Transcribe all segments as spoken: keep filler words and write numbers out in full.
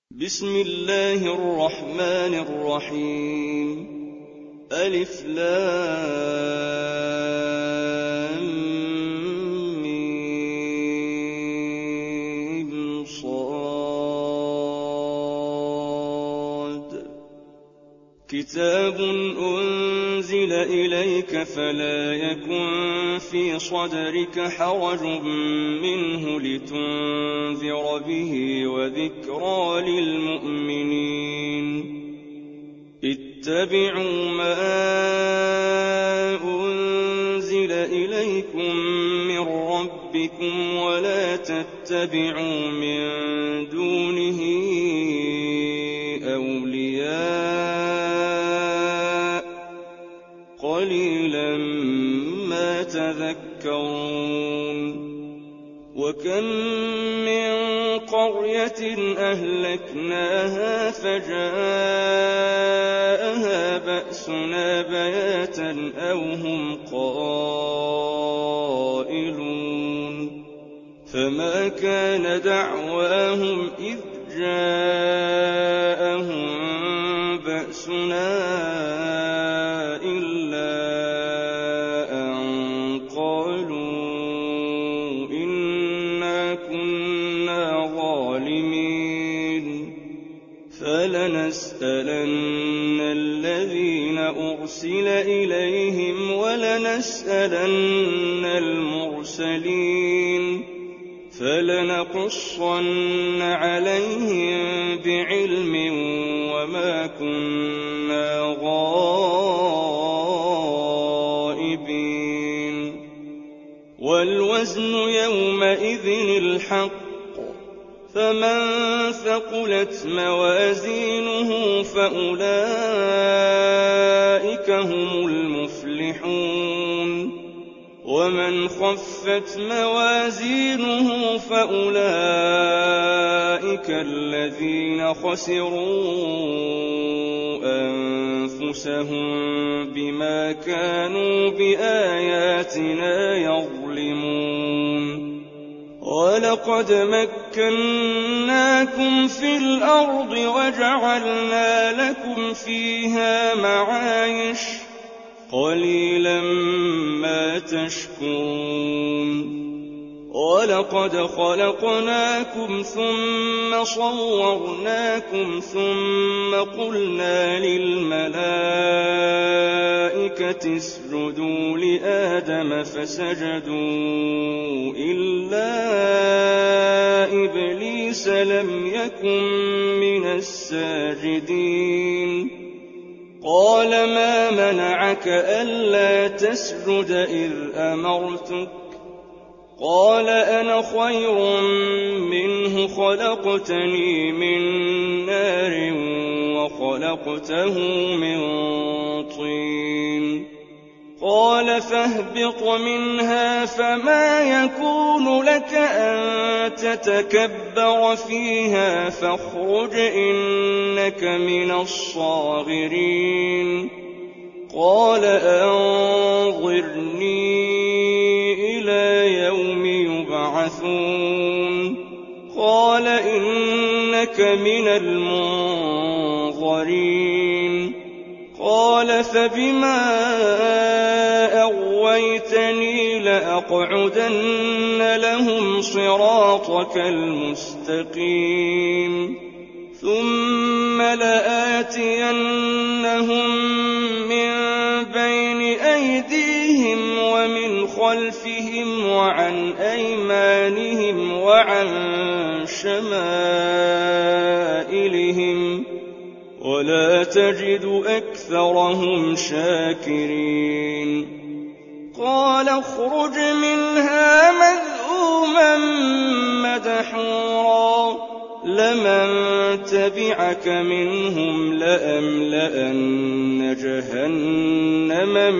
بسم الله الرحمن الرحيم. ألف لام ميم صاد. كتاب أنزل إليك فلا يكن في صدرك حرج منه لتنذر به وذكرى للمؤمنين. اتبعوا ما أنزل إليكم من ربكم ولا تتبعوا من دونه أولياء قليلا ما تذكرون. وكم من قرية أهلكناها فجاءها بأسنا بياتا أو هم قائلون. فما كان دعواهم إذ جاءهم بأسنا إلا أن قالوا إنا كنا ظالمين. فلنسألن الذين أرسل إليهم ولنسألن المرسلين. فلنقصن عليهم بعلم وما كنا غائبين. والوزن يومئذ الحق. فمن ثقلت موازينه فأولئك هم المفلحون. ومن خفت موازينه فأولئك الذين خسروا أنفسهم بما كانوا بآياتنا يظلمون. ولقد مكناكم في الأرض وجعلنا لكم فيها معايش قليلا ما تشكرون. ولقد خلقناكم ثم صورناكم ثم قلنا للملائكة اسجدوا لآدم فسجدوا إلا إبليس لم يكن من الساجدين. قال ما منعك ألا تسجد إذ أمرتك؟ قال أنا خير منه خلقتني من نار وخلقته من طين. قال فاهبط منها فما يكون لك أن تتكبر فيها فاخرج إنك من الصاغرين. قال أنظرني إلى يوم يبعثون. قال إنك من المنظرين. قال فبما أغويتني لأقعدن لهم صراطك المستقيم ثم لآتينهم من بين أيديهم ومن خلفهم وعن أيمانهم وعن شمائلهم ولا تجد أكثرهم شاكرين. قال اخرج منها مذءوما مدحورا لمن تبعك منهم لأملأن جهنم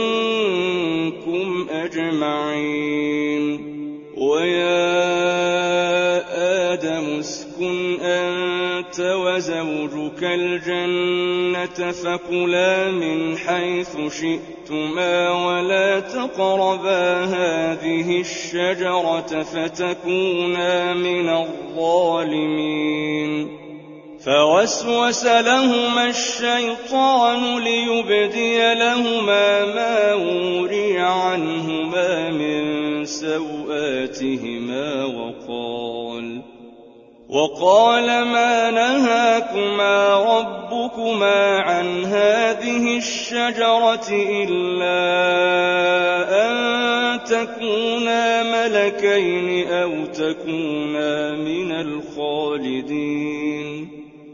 منكم أجمعين. ويا آدم اسكن أنت وزوجك الجنة فكلا من حيث شئتما ولا تقربا هذه الشجرة فتكونا من الظالمين. فوسوس لهما الشيطان ليبدي لهما ما وري عنهما من سوآتهما وقال وقال ما نهاكما ربكما عن هذه الشجرة إلا أن تكونا ملكين أو تكونا من الخالدين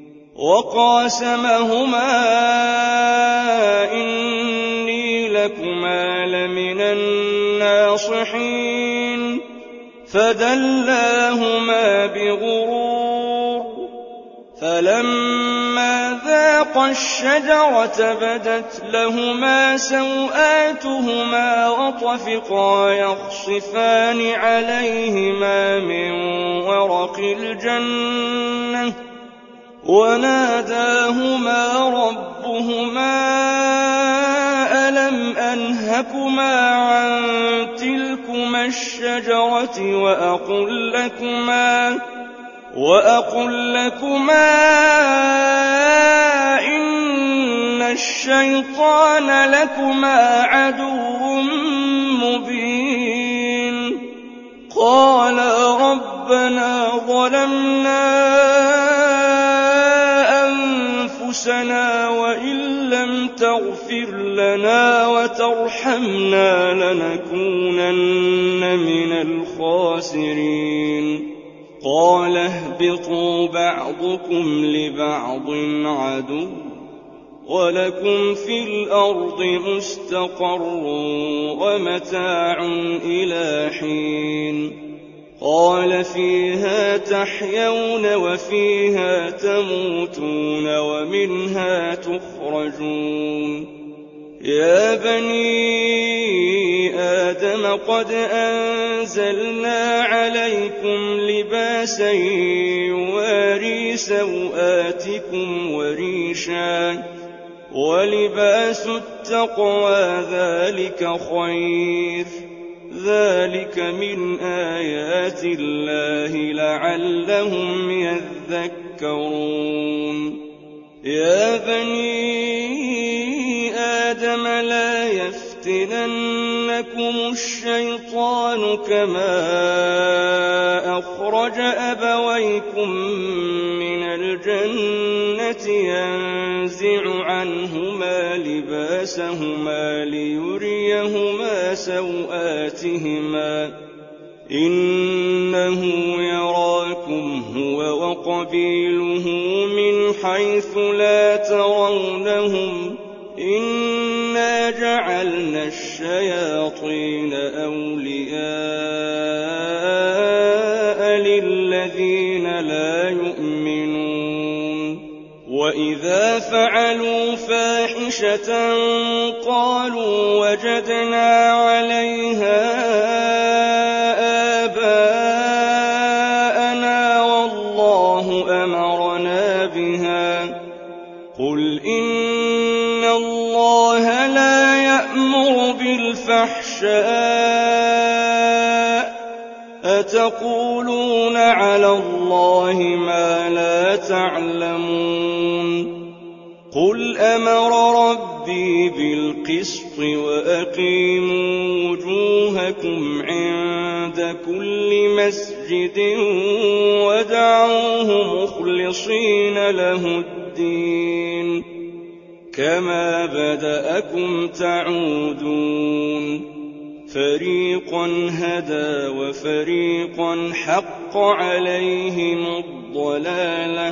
وقاسمهما إني لكما لمن الناصحين فدلاهما بغرور فلما ذاقا الشجرة بدت لهما سوآتهما وطفقا يخصفان عليهما من ورق الجنة وناداهما ربهما ألم أنهكما عن تلكما الشجرة وأقل لكما وأقل لكما إن الشيطان لكما عدو مبين قالا ربنا ظلمنا أنفسنا وإن لم تغفر لنا وترحمنا لنكونن من الخاسرين قال اهبطوا بعضكم لبعض عدو ولكم في الأرض مستقر ومتاع إلى حين قال فيها تحيون وفيها تموتون ومنها تخرجون يا بني آدم قد أنزلنا عليكم لباسا يواري سوآتكم وريشا ولباس التقوى ذلك خير ذلك من آيات الله لعلهم يذكرون يا بني آدم لا يفتننكم الشيطان كما أخرج أبويكم من الجنة ينزع عنهما لباسهما ليريهما سوآتهما إنه يراكم هو وقبيله من حيث لا ترونهم إنا جعلنا الشياطين أولياء للذين لا يؤمنون وإذا فعلوا فاحشة قالوا وجدنا عليها آباءنا والله أمرنا بها قل إن الله لا يأمر بالفحشاء أتقولون على الله ما لا تعلمون قل أمر ربي بالقسط وأقيموا وجوهكم عند كل مسجد ودعوه مخلصين له الدين كما بدأكم تعودون فريقا هدى وفريقا حق عليهم الضلالة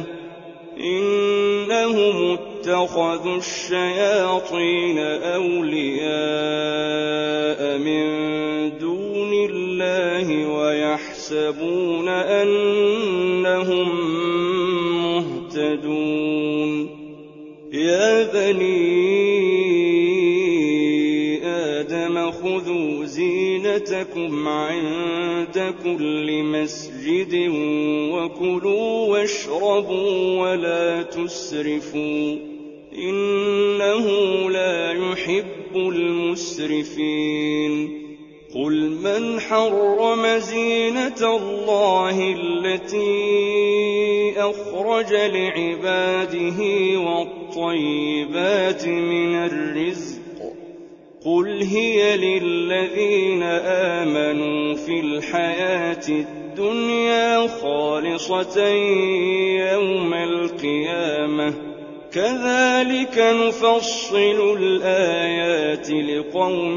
إنهم اتخذوا الشياطين أولياء من دون الله ويحسبون أنهم مهتدون يا بني آدم خذوا زينتكم عند كل مسجد وكلوا واشربوا ولا تسرفوا إنه لا يحب المسرفين قُلْ مَنْ حَرَّمَ زِينَةَ اللَّهِ الَّتِي أَخْرَجَ لِعِبَادِهِ وَالطَّيِّبَاتِ مِنَ الرِّزْقِ ۚ قُلْ هِيَ لِلَّذِينَ آمَنُوا فِي الْحَيَاةِ الدُّنْيَا خَالِصَةً يَوْمَ الْقِيَامَةِ ۗ كَذَٰلِكَ نُفَصِّلُ الْآيَاتِ لِقَوْمٍ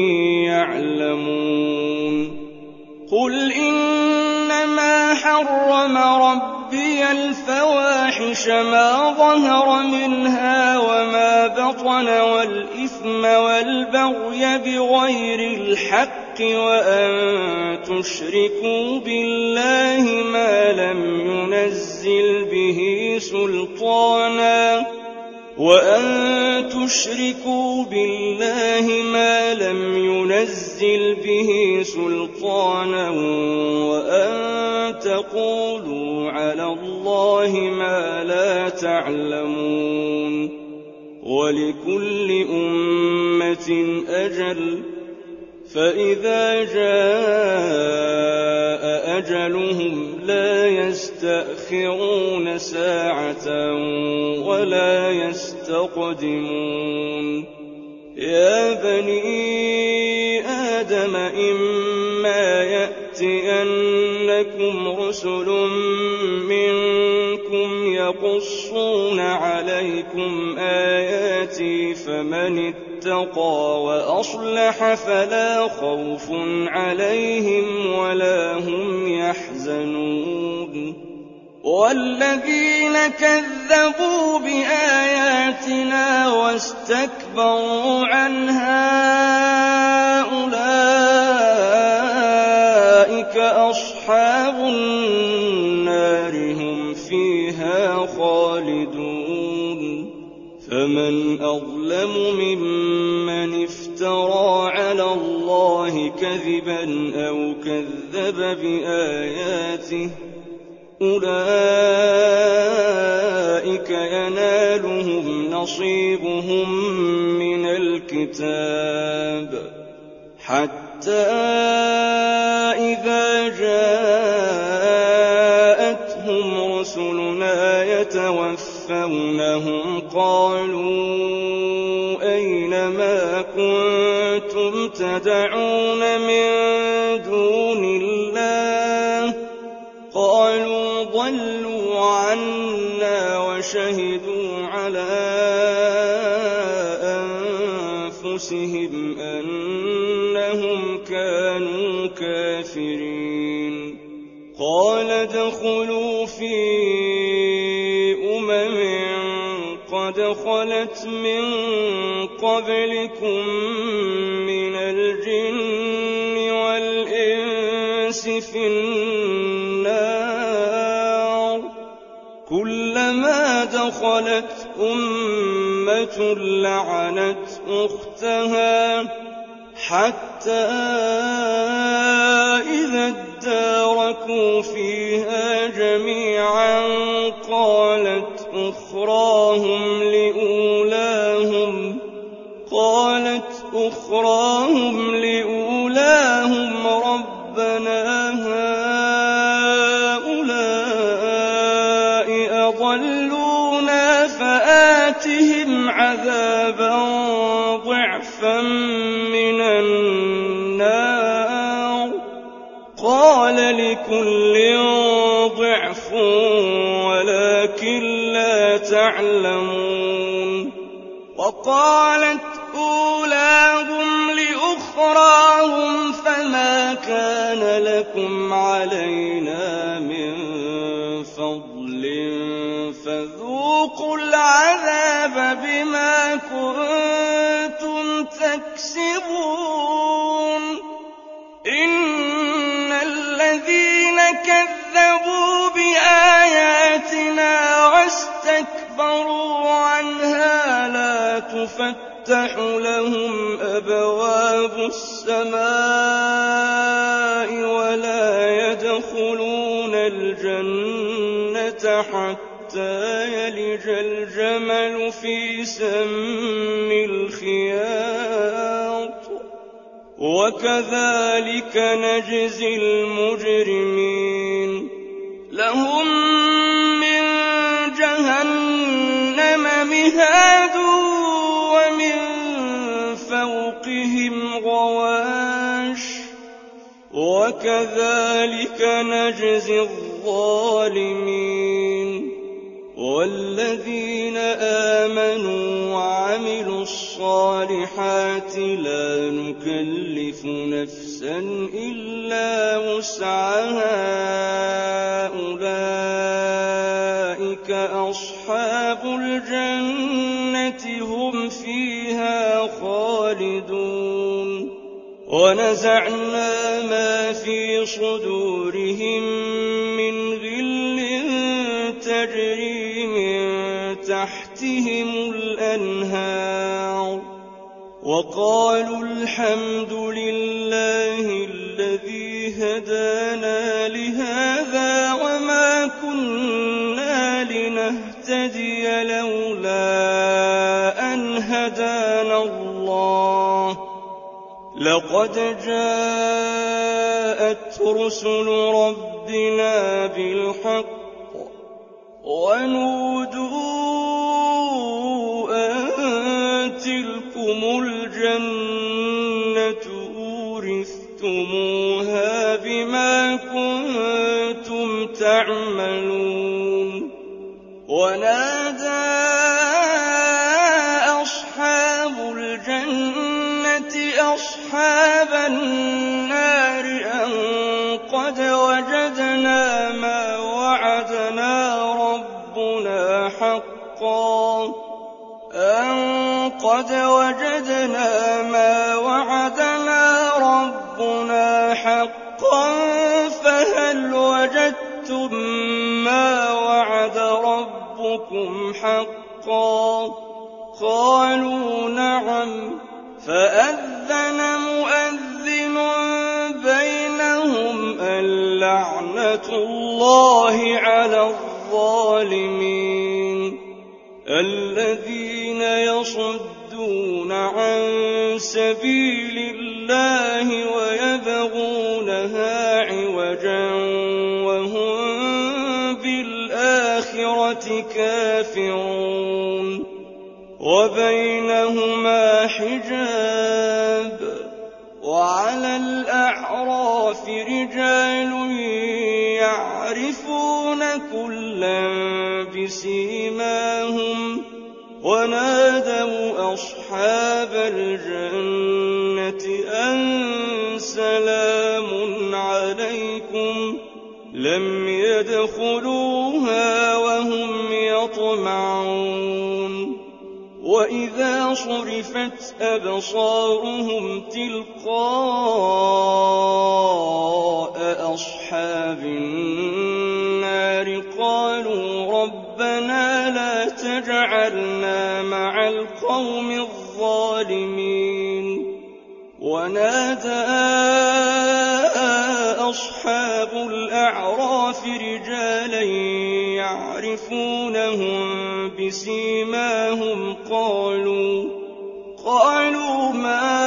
يَعْلَمُونَ قُلْ إِنَّمَا حَرَّمَ رَبِّيَ الْفَوَاحِشَ مَا ظَهَرَ مِنْهَا وَمَا بَطَنَ وَالْإِثْمَ وَالْبَغْيَ بِغَيْرِ الْحَقِّ وَأَن تُشْرِكُوا بِاللَّهِ مَا لَمْ يُنَزِّلْ بِهِ سُلْطَانًا وَأَن تُشْرِكُوا بِاللَّهِ مَا لَمْ يُنَزِّلْ بِهِ سُلْطَانًا وَأَن تَقُولُوا عَلَى اللَّهِ مَا لَا تَعْلَمُونَ وَلِكُلِّ أُمَّةٍ أَجَلٌ ۖ فَإِذَا جَاءَ أَجَلُهُمْ لَا يَسْتَأْخِرُونَ سَاعَةً وَلَا يَسْتَقْدِمُونَ يَا بَنِي آدَمَ إِمَّا يَأْتِيَنَّكُمْ رُسُلٌ مِّنكُمْ يَقُصُّونَ عَلَيْكُمْ آيَاتِي فَمَنِ اتَّقَىٰ وَأَصْلَحَ فَلَا خَوْفٌ عَلَيْهِمْ وَلَا هُمْ يَحْزَنُونَ وَالَّذِينَ كَذَّبُوا بِآيَاتِنَا وَاسْتَكْبَرُوا عَنْهَا أُولَٰئِكَ أَصْحَابُ النَّارِ ۖ هُمْ فِيهَا خَالِدُونَ فَمَنْ أَظْلَمُ مِمَّنِ افْتَرَىٰ عَلَى اللَّهِ كَذِبًا أَوْ كَذَّبَ بِآيَاتِهِ ۚ أُولَٰئِكَ يَنَالُهُمْ نَصِيبُهُم مِّنَ الْكِتَابِ حَتَّىٰ إِذَا جَاءَتْهُمْ رُسُلُنَا يَتَوَفَّوْنَهُمْ قَالُوا أَيْنَ مَا كُنتُمْ تَدْعُونَ مِن دُونِ اللَّهِ ۖ قَالُوا ضَلُّوا عَنَّا وَشَهِدُوا عَلَىٰ أَنفُسِهِمْ أَنَّهُمْ كَانُوا كَافِرِينَ قَالَ ادْخُلُوا فِي أُمَمٍ قَدْ خَلَتْ مِن قَبْلِكُم مِّنَ الْجِنِّ وَالْإِنسِ فِي النَّارِ ۖ كُلَّمَا دَخَلَتْ أُمَّةٌ لَّعَنَتْ أُخْتَهَا حَتَّىٰ إِذَا ادَّارَكُوا فِيهَا جَمِيعًا قَالَتْ أُخْرَاهُمْ لِأُولَاهُمْ قَالَتْ أُخْرَاهُمْ لِأُولَاهُمْ رَبَّنَا هَٰؤُلَاءِ أَضَلُّونَا فَآتِهِمْ عَذَابًا ضِعْفًا مِّنَ النَّارِ ۖ قَالَ لِكُلٍّ ضِعْفٌ وَلَٰكِن لَّا تَعْلَمُونَ وَقَالَتْ أُولَاهُمْ لِأُخْرَاهُمْ فَمَا كَانَ لَكُمْ عَلَيْنَا مِن فَضْلٍ فَذُوقُوا الْعَذَابَ بِمَا كُنتُمْ تَكْسِبُونَ إِنَّ الَّذِينَ كَذَّبُوا بِآيَاتِنَا وَاسْتَكْبَرُوا عَنْهَا لَا تُفَتَّحُ لَهُمْ أَبْوَابُ السَّمَاءِ وَلَا يَدْخُلُونَ الْجَنَّةَ حَتَّىٰ يَلِجَ الْجَمَلُ فِي سَمِّ الْخِيَاطِ وكذلك نجزي المجرمين لهم من جهنم مهاد ومن فوقهم غواش وكذلك نجزي الظالمين والذين آمنوا وعملوا الصالحات لا نكلف نفسا إلا وسعها أولئك أصحاب الجنة هم فيها خالدون ونزعنا ما في صدورهم من غل تجري من تحتهم الأنهار وقالوا الحمد لله الذي هدانا لهذا وما كنا لنهتدي لولا أن هدانا الله لقد جاءت رسل ربنا بالحق ونودوا أن تلكم الجنة أورثتموها بما كنتم تعملون ونادى أصحاب الجنة أصحاب النار أن قد وجدنا ما وعدنا ربنا حقا أن قد وجدنا ما وعدنا ربنا حقا فهل وجدتم ما وعد ربكم حقا قالوا نعم فأذن مؤذن بينهم اللعنة الله على الظالمين الذين يصدون عن سبيل الله ويبغونها عوجا وهم بالآخرة كافرون وبينهما حجاب وعلى الأعراف رجال يعرفون كلا بسيماهم ونادوا أصحاب الجنة أن سلام عليكم لم يدخلوها وهم يطمعون وإذا صرفت أبصارهم تلقاء أصحاب النار قالوا ربنا لا تجعلنا مع القوم الظالمين ونادى أصحاب الأعراف رجالا يعرفونهم بسيماهم قالوا قالوا ما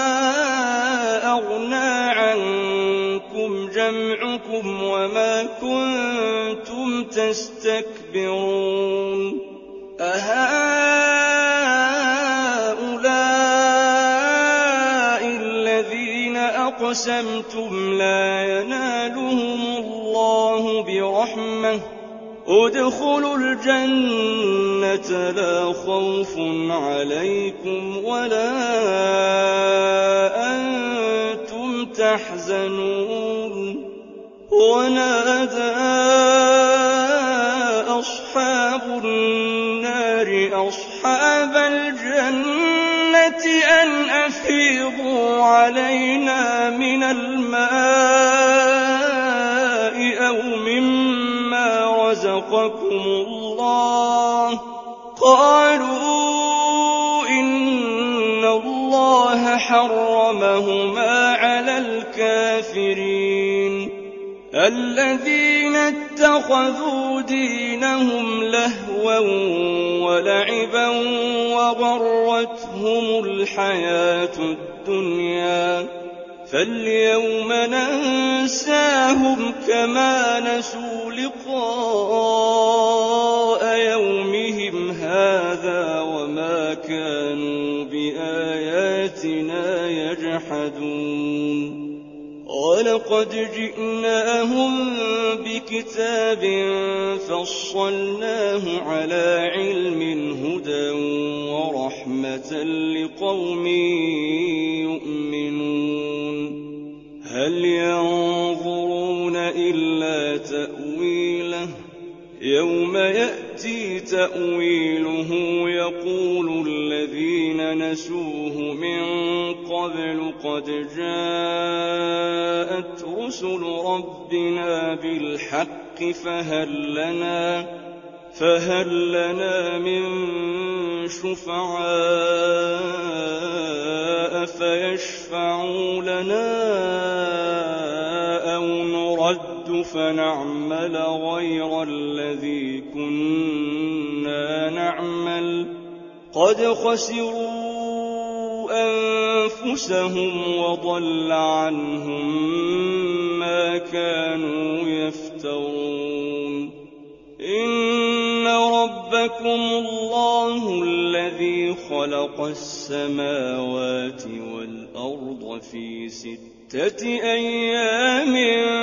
أغنى عنكم جمعكم وما كنتم تستكبرون أهؤلاء الذين أقسمتم لا ينالهم الله برحمة ادخلوا الجنة لا خوف عليكم ولا أنتم تحزنون ونادى أصحاب النار أصحاب الجنة أن أفيضوا علينا من الماء أو مما رزقكم الله قالوا إن الله حرمهما على الكافرين الذين اتخذوا دينهم لهوا ولعبا وغرتهم الحياة الدنيا فاليوم ننساهم كما نسوا لقاء يومهم هذا وما كانوا بآياتنا يجحدون ولقد جئناهم بكتاب فصلناه على علم هدى ورحمة لقوم يؤمنون هل ينظرون إلا تأويله يوم يأتي تأويله يقول الذين نسوه من قبل قد جاءت رسل ربنا بالحق فهل لنا فهل لنا من شفعاء فيشفعوا لنا أو نرد فنعمل غير الذي كنا نعمل قد خسروا أنفسهم وضل عنهم ما كانوا يفترون إن ربكم الله الذي خلق السماوات والأرض في ستة أيام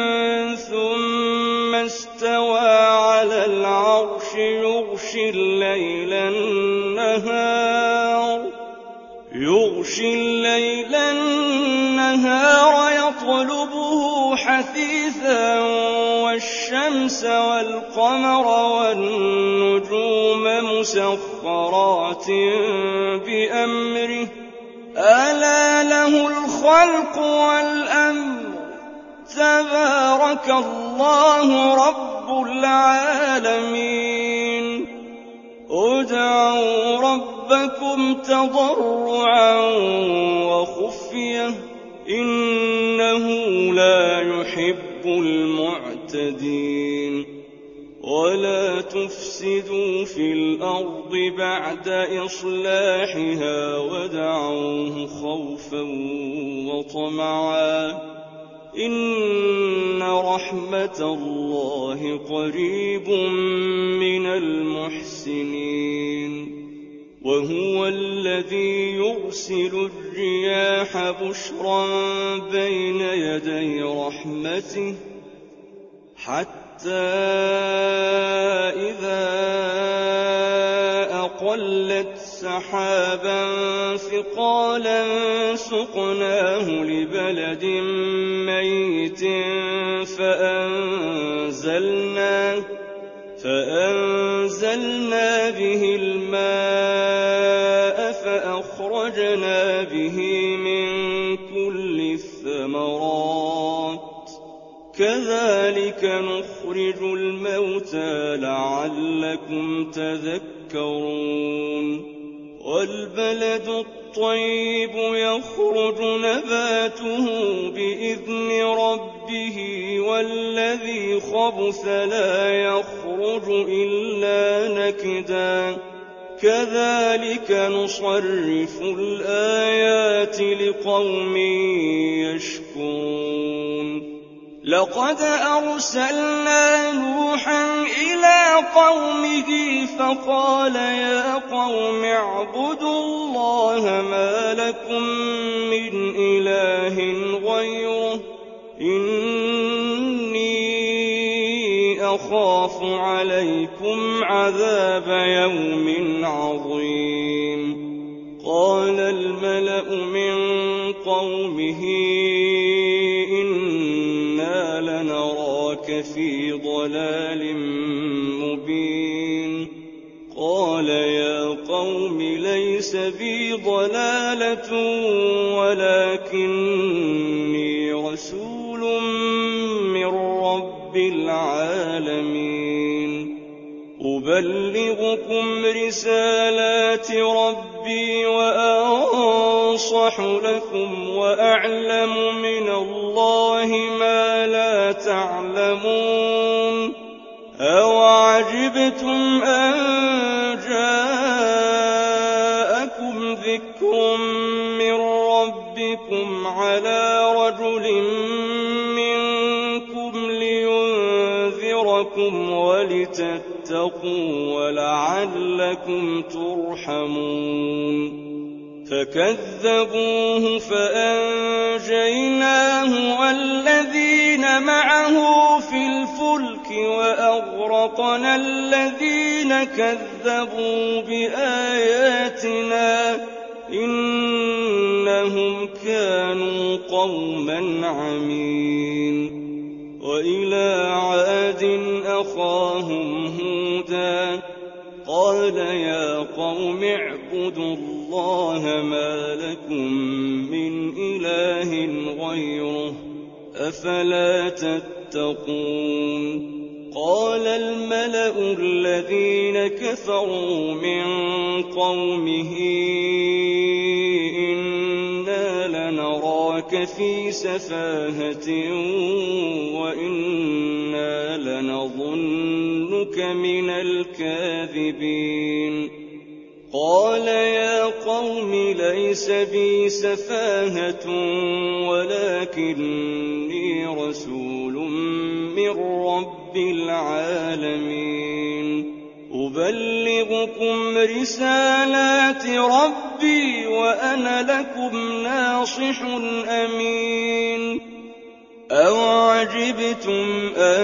ثم استوى على العرش يغشي الليل النهار يغشي الليل النهار يطلبه حثيثا والشمس والقمر والنجوم مسخرات بأمره ألا له الخلق والأمر تبارك الله رب العالمين ادعوا ربكم تضرعا وخفية إنه لا يحب المعتدين ولا تفسدوا في الأرض بعد إصلاحها ودعوه خوفا وطمعا إن رحمة الله قريب من المحسنين وهو الذي يرسل الرياح بشرا بين يدي رحمته حتى إذا أقلت سحابا ثقالا سقناه لبلد ميت فأنزلنا فأنزلنا به الماء فأخرجنا به من كل الثمرات كذلك نخرج الموتى لعلكم تذكرون والبلد الطيب يخرج نباته بإذن ربه والذي خبث لا يخرج إلا نكدا كذلك نصرف الآيات لقوم يشكرون لقد أرسلنا نوحا إلى قومه فقال يا قوم اعبدوا الله ما لكم من إله غيره إني أخاف عليكم عذاب يوم عظيم قال الملأ من قومه إنا لنراك في ضلال مبين قال يا قوم ليس بي ضلالة ولكني رسول من رب العالمين أبلغكم رسالات ربي وأنصح لكم وأعلم من الله ما لا تعلمون أوعجبتم أن جاءكم ذكر من ربكم بكم على رجل منكم لينذركم ولتتقوا ولعلكم ترحمون فكذبوه فأنجيناه والذين معه في الفلك وأغرقنا الذين كذبوا بآياتنا إنهم كانوا قوما عمين وإلى عاد أخاهم هودا قال يا قوم اعبدوا الله ما لكم من إله غيره أفلا تتقون قال الملأ الذين كفروا من قومه إنا لنراك في سفاهة وإنا لنظنك من الكاذبين قال يا قوم ليس بي سفاهة ولكني رسول من رب العالمين أبلغكم رسالات ربي وأنا لكم ناصح أمين أوعجبتم أن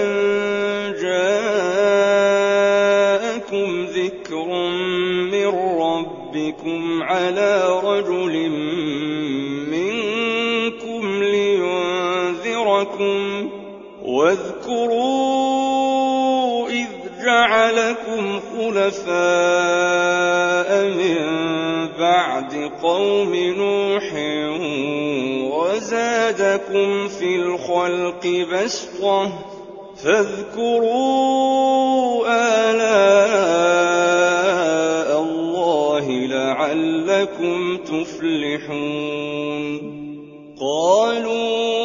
جاءكم ذكر من ربكم على رجل منكم لينذركم واذكروا إذ جعلكم خلفاء من بعد قوم نوح وزادكم في الخلق بسطة فاذكروا آلاء الله لعلكم تفلحون قالوا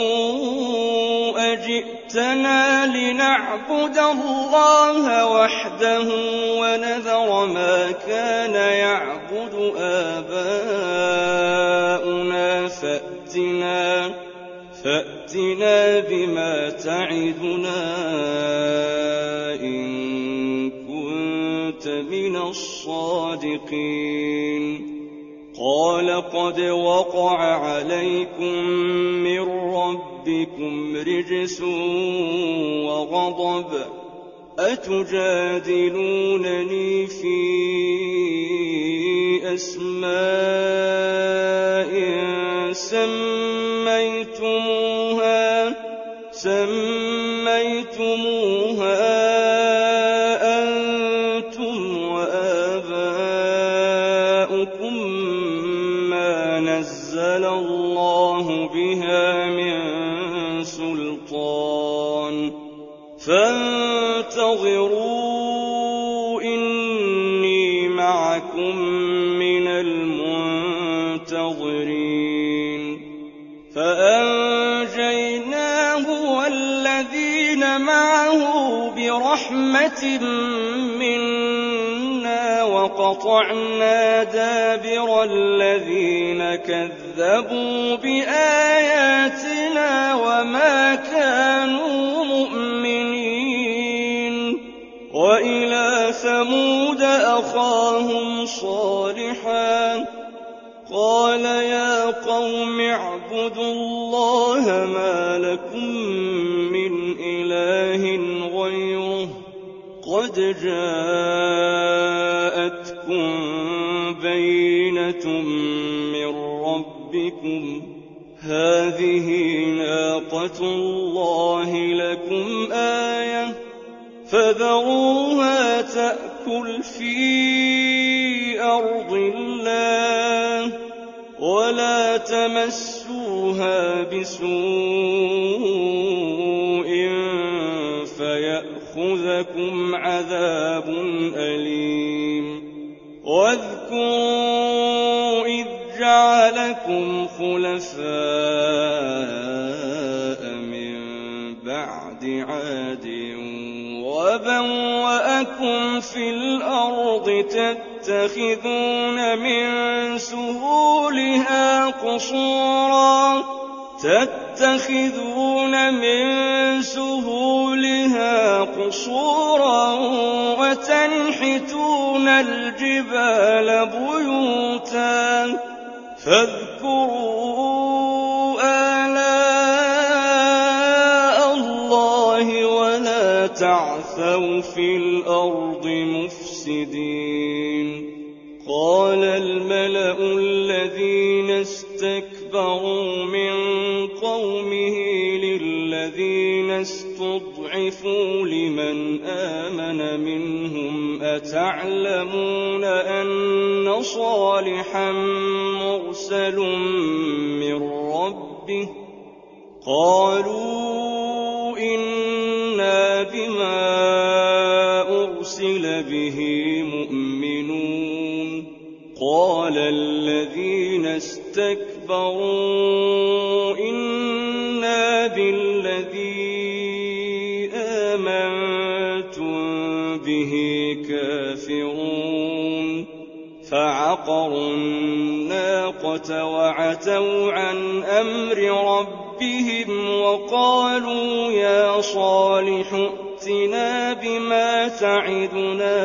أجئتنا لنعبد الله وحده ونذر ما كان يعبد آباؤنا فأتنا فأتنا بما تعدنا إن كنت من الصادقين قال قد وقع عليكم من ربكم رجس وغضب أتجادلونني في أسماء سميتموها سميتموها أنتم وآباؤكم ما نزل الله بها من سلطان فانتظروا إني معكم من المنتظرين فأنجيناه والذين معه برحمة منا وقطعنا دابر الذين كذبوا بآياتنا وما كانوا مؤمنين وإلى ثمود أخاهم صالحا قال يا قوم اعبدوا الله ما لكم من إله غيره قد جاءتكم بينة من ربكم هذه ناقة الله لكم آية فذروها تأكل في أرض الله ولا تمسوها بسوء فيأخذكم عذاب أليم واذكروا إذ جعلكم خلفاء من بعد عاد وَبَوَّأَكُمْ فِي الْأَرْضِ تَتَّخِذُونَ مِن سُهُولِهَا قُصُورًا تَتَّخِذُونَ مِن سُهُولِهَا قُصُورًا وَتَنْحِتُونَ الْجِبَالَ بُيُوتًا فَاذْكُرُوا آلَاءَ اللَّهِ وَلَا تَعْثَوْا فِي الْأَرْضِ مُفْسِدِينَ قَالَ الْمَلَأُ الَّذِينَ اسْتَكْبَرُوا مِن قَوْمِهِ لِلَّذِينَ اسْتُضْعِفُوا لِمَنْ آمَنَ مِنْهُمْ أَتَعْلَمُونَ أَنَّ صَالِحًا مُرْسَلٌ مِّن رَّبِّهِ قَالُوا إِنَّا بِمَا أُرْسِلَ بِهِ مُؤْمِنُونَ قَالَ الَّذِينَ اسْتَكْبَرُوا إِنَّا بِالَّذِي آمَنتُم بِهِ كَافِرُونَ فَعَقَرُوا النَّاقَةَ وَعَتَوْا عَنْ أَمْرِ رَبِّهِمْ وَقَالُوا يَا صَالِحُ ائْتِنَا بِمَا تَعِدُنَا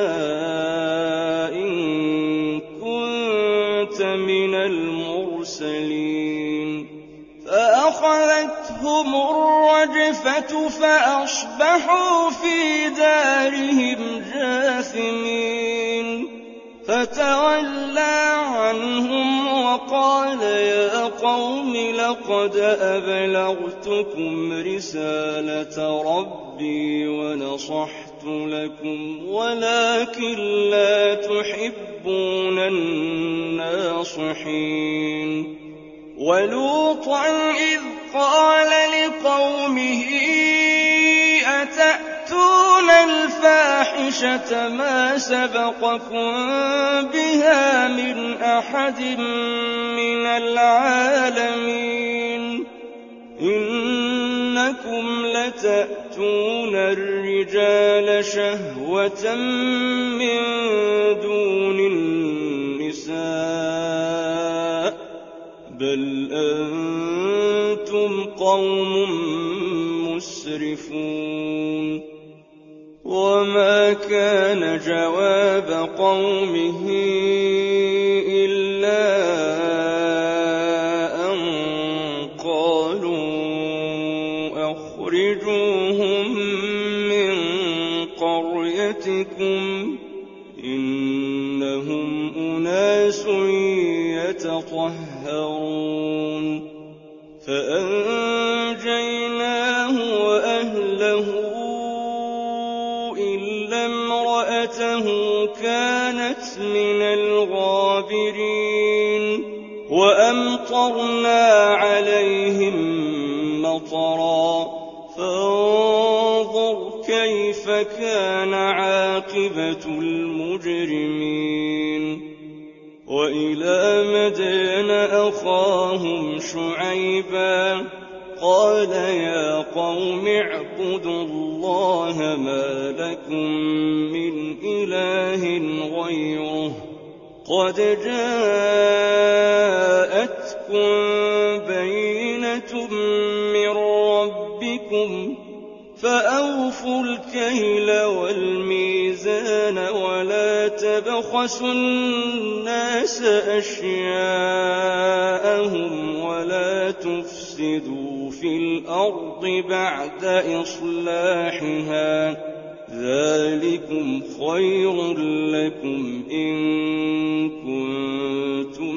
إِن كُنتَ مِنَ الْمُرْسَلِينَ فَأَخَذَتْهُمُ الرَّجْفَةُ فَأَصْبَحُوا فِي دَارِهِمْ جَاثِمِينَ فَتَوَلَّىٰ عَنْهُمْ وَقَالَ يَا قَوْمِ لَقَدْ أَبْلَغْتُكُمْ رِسَالَةَ رَبِّي وَنَصَحْتُ لَكُمْ وَلَٰكِن لَّا تُحِبُّونَ النَّاصِحِينَ وَلُوطًا إِذْ قَالَ لِقَوْمِهِ أَتَأْتُونَ الْفَاحِشَةَ مَا سَبَقَكُم بِهَا مِنْ أَحَدٍ مِّنَ الْعَالَمِينَ إِنَّكُمْ لَتَأْتُونَ الرِّجَالَ شَهْوَةً مِّن دُونِ النِّسَاءِ بَلْ أَنتُمْ قَوْمٌ مُّسْرِفُونَ وَمَا كَانَ جَوَابَ قَوْمِهِ إِلَّا أَن قَالُوا أَخْرِجُوهُم مِّن قَرْيَتِكُمْ إِنَّهُمْ أُنَاسٌ يَتَطَهَّرُونَ فَأَنجَيْنَاهُ وَأَهْلَهُ إِلَّا امْرَأَتَهُ كَانَتْ مِنَ الْغَابِرِينَ وَأَمْطَرْنَا عَلَيْهِم مَّطَرًا فَانظُرْ كَيْفَ كَانَ عَاقِبَةُ الْمُجْرِمِينَ وَإِلَىٰ مَدْيَنَ أَخَاهُمْ شُعَيْبًا قَالَ يَا قَوْمِ اعْبُدُوا اللَّهَ مَا لَكُم مِّنْ إِلَٰهٍ غَيْرُهُ قَدْ جَاءَتْكُم بَيِّنَةٌ مِّن رَّبِّكُمْ فَأَوْفُوا الْكَيْلَ وَالْمِيزَانَ وَلَا تَبْخَسُوا النَّاسَ أَشْيَاءَهُمْ وَلَا تُفْسِدُوا فِي الْأَرْضِ بَعْدَ إِصْلَاحِهَا ذَٰلِكُمْ خَيْرٌ لَّكُمْ إِن كُنتُم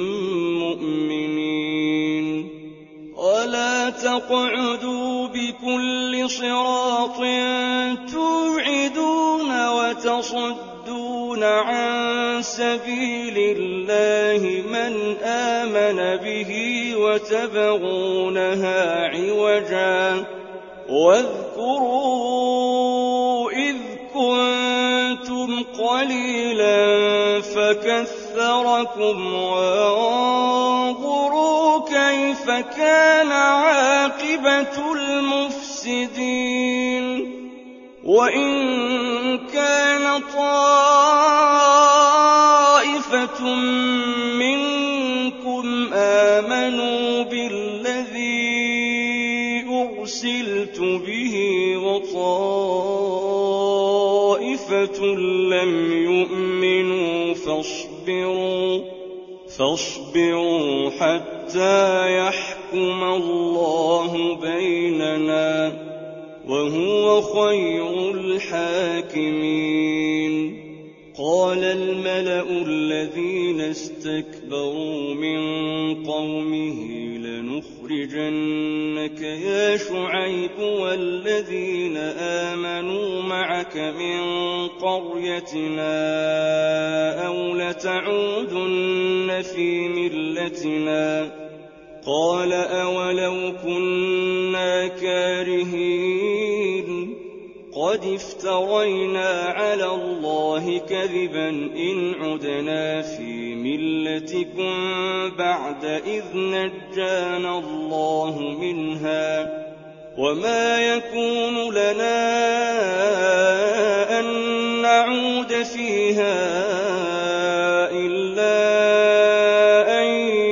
مُّؤْمِنِينَ وَلَا تَقْعُدُوا بِكُلِّ صِرَاطٍ تُوعِدُونَ وَتَصُدُّونَ عَن سَبِيلِ اللَّهِ مَنْ آمَنَ بِهِ وَتَبْغُونَهَا عِوَجًا وَاذْكُرُوا إِذْ كُنتُمْ قَلِيلًا فَكَثَّرَكُمْ وَانظُرُوا كَيْفَ كَانَ عَاقِبَةُ الْمُفْسِدِينَ وإن كان طائفة منكم آمنوا بالذي أرسلت به وطائفة لم يؤمنوا فاصبروا فاصبروا حتى يحكم الله بيننا وهو خير الحاكمين. قال الملأ الذين استكبروا من قومه لنخرجنك يا شعيب والذين آمنوا معك من قريتنا أو لتعودن في ملتنا. قال أولو كنا كارهين قد افترينا على الله كذبا إن عدنا في ملتكم بعد إذ نجانا الله منها وما يكون لنا أن نعود فيها إلا أن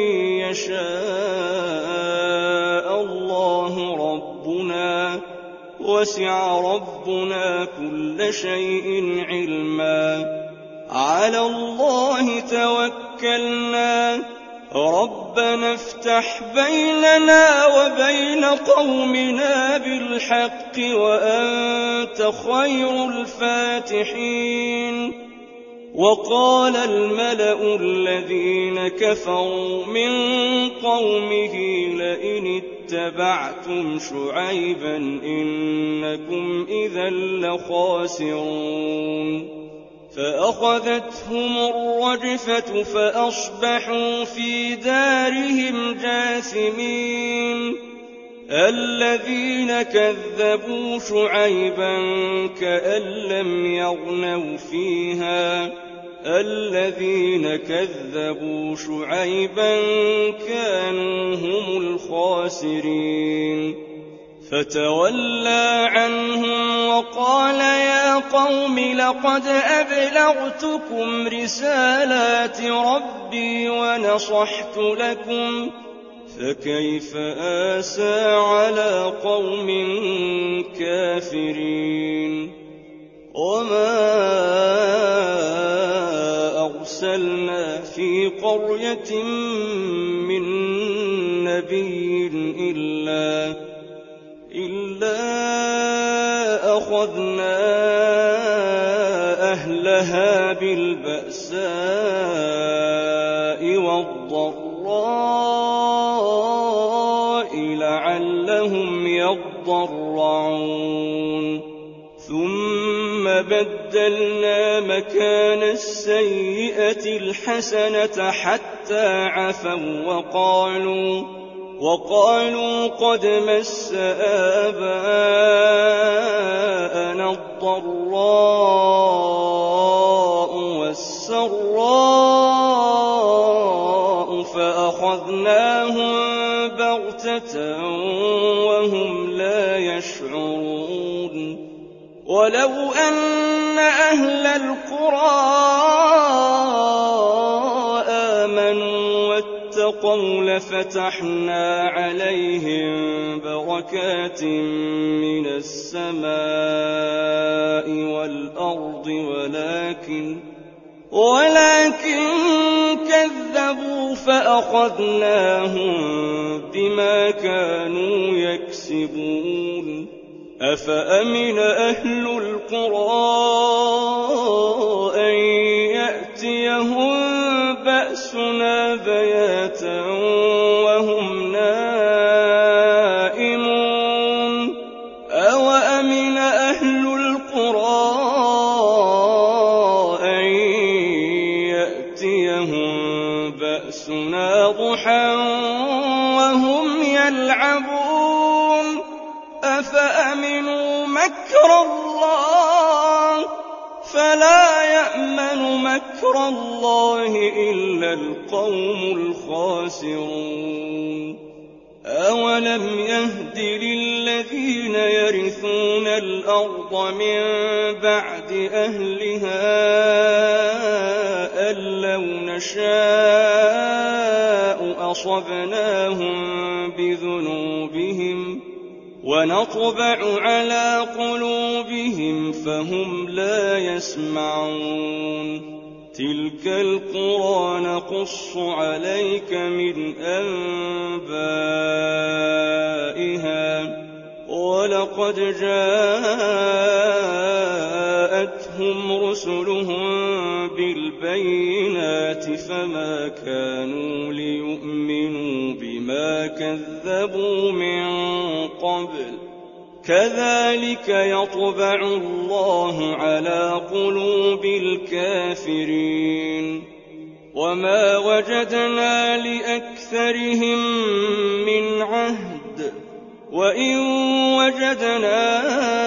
يشاء الله ربنا وسع ربنا كل شيء علما. على الله توكلنا ربنا افتح بيننا وبين قومنا بالحق وأنت خير الفاتحين. وقال الملأ الذين كفروا من قومه لئن اتبعتم شعيبا إنكم إذا لخاسرون. فأخذتهم الرجفة فأصبحوا في دارهم جاثمين. الذين كذبوا شعيبا كأن لم يغنوا فيها الذين كذبوا شعيبا كانوا هم الخاسرين. فتولى عنهم وقال يا قوم لقد أبلغتكم رسالات ربي ونصحت لكم فكيف آسى على قوم كافرين. وما أرسلنا في قرية من نبي إلا إلا أخذنا أهلها بالبأساء والضراء لعلهم يضرعون. ثم بدلنا مكان السيئة الحسنة حتى عفوا وقالوا وقالوا قد مس آباءنا الضراء والسراء فأخذناهم بغتة وهم لا يشعرون. ولو أن أهل القرى آمنوا واتقوا لفتحنا عليهم بركات من السماء والأرض ولكن ولكن كذبوا فأخذناهم بما كانوا يكسبون. أفأمن أهل القرى أن يأتيهم بأسنا بياتا وهم نائمون. أوأمن أهل القرى أن يأتيهم بأسنا ضحى وهم يلعبون. أفأمنوا مكر الله فلا يأمن مكر الله إلا القوم الخاسرون. أَوَلَمْ يَهْدِ لِلَّذِينَ يَرِثُونَ الْأَرْضَ مِن بَعْدِ أَهْلِهَا أَن لَّوْ نَشَاءُ أَصَبْنَاهُم بِذُنُوبِهِمْ وَنَطْبَعُ عَلَىٰ قُلُوبِهِمْ فَهُمْ لَا يَسْمَعُونَ تِلْكَ الْقُرَىٰ نَقُصُّ عَلَيْكَ مِنْ أَنبَائِهَا ۚ وَلَقَدْ جَاءَتْهُمْ رُسُلُهُم بِالْبَيِّنَاتِ فَمَا كَانُوا لِيُؤْمِنُوا بِمَا كَذَّبُوا مِن قَبْلُ ۚ كَذَٰلِكَ يَطْبَعُ اللَّهُ عَلَىٰ قُلُوبِ الْكَافِرِينَ وَمَا وَجَدْنَا لِأَكْثَرِهِم مِّنْ عَهْدٍ وَإِن وَجَدْنَا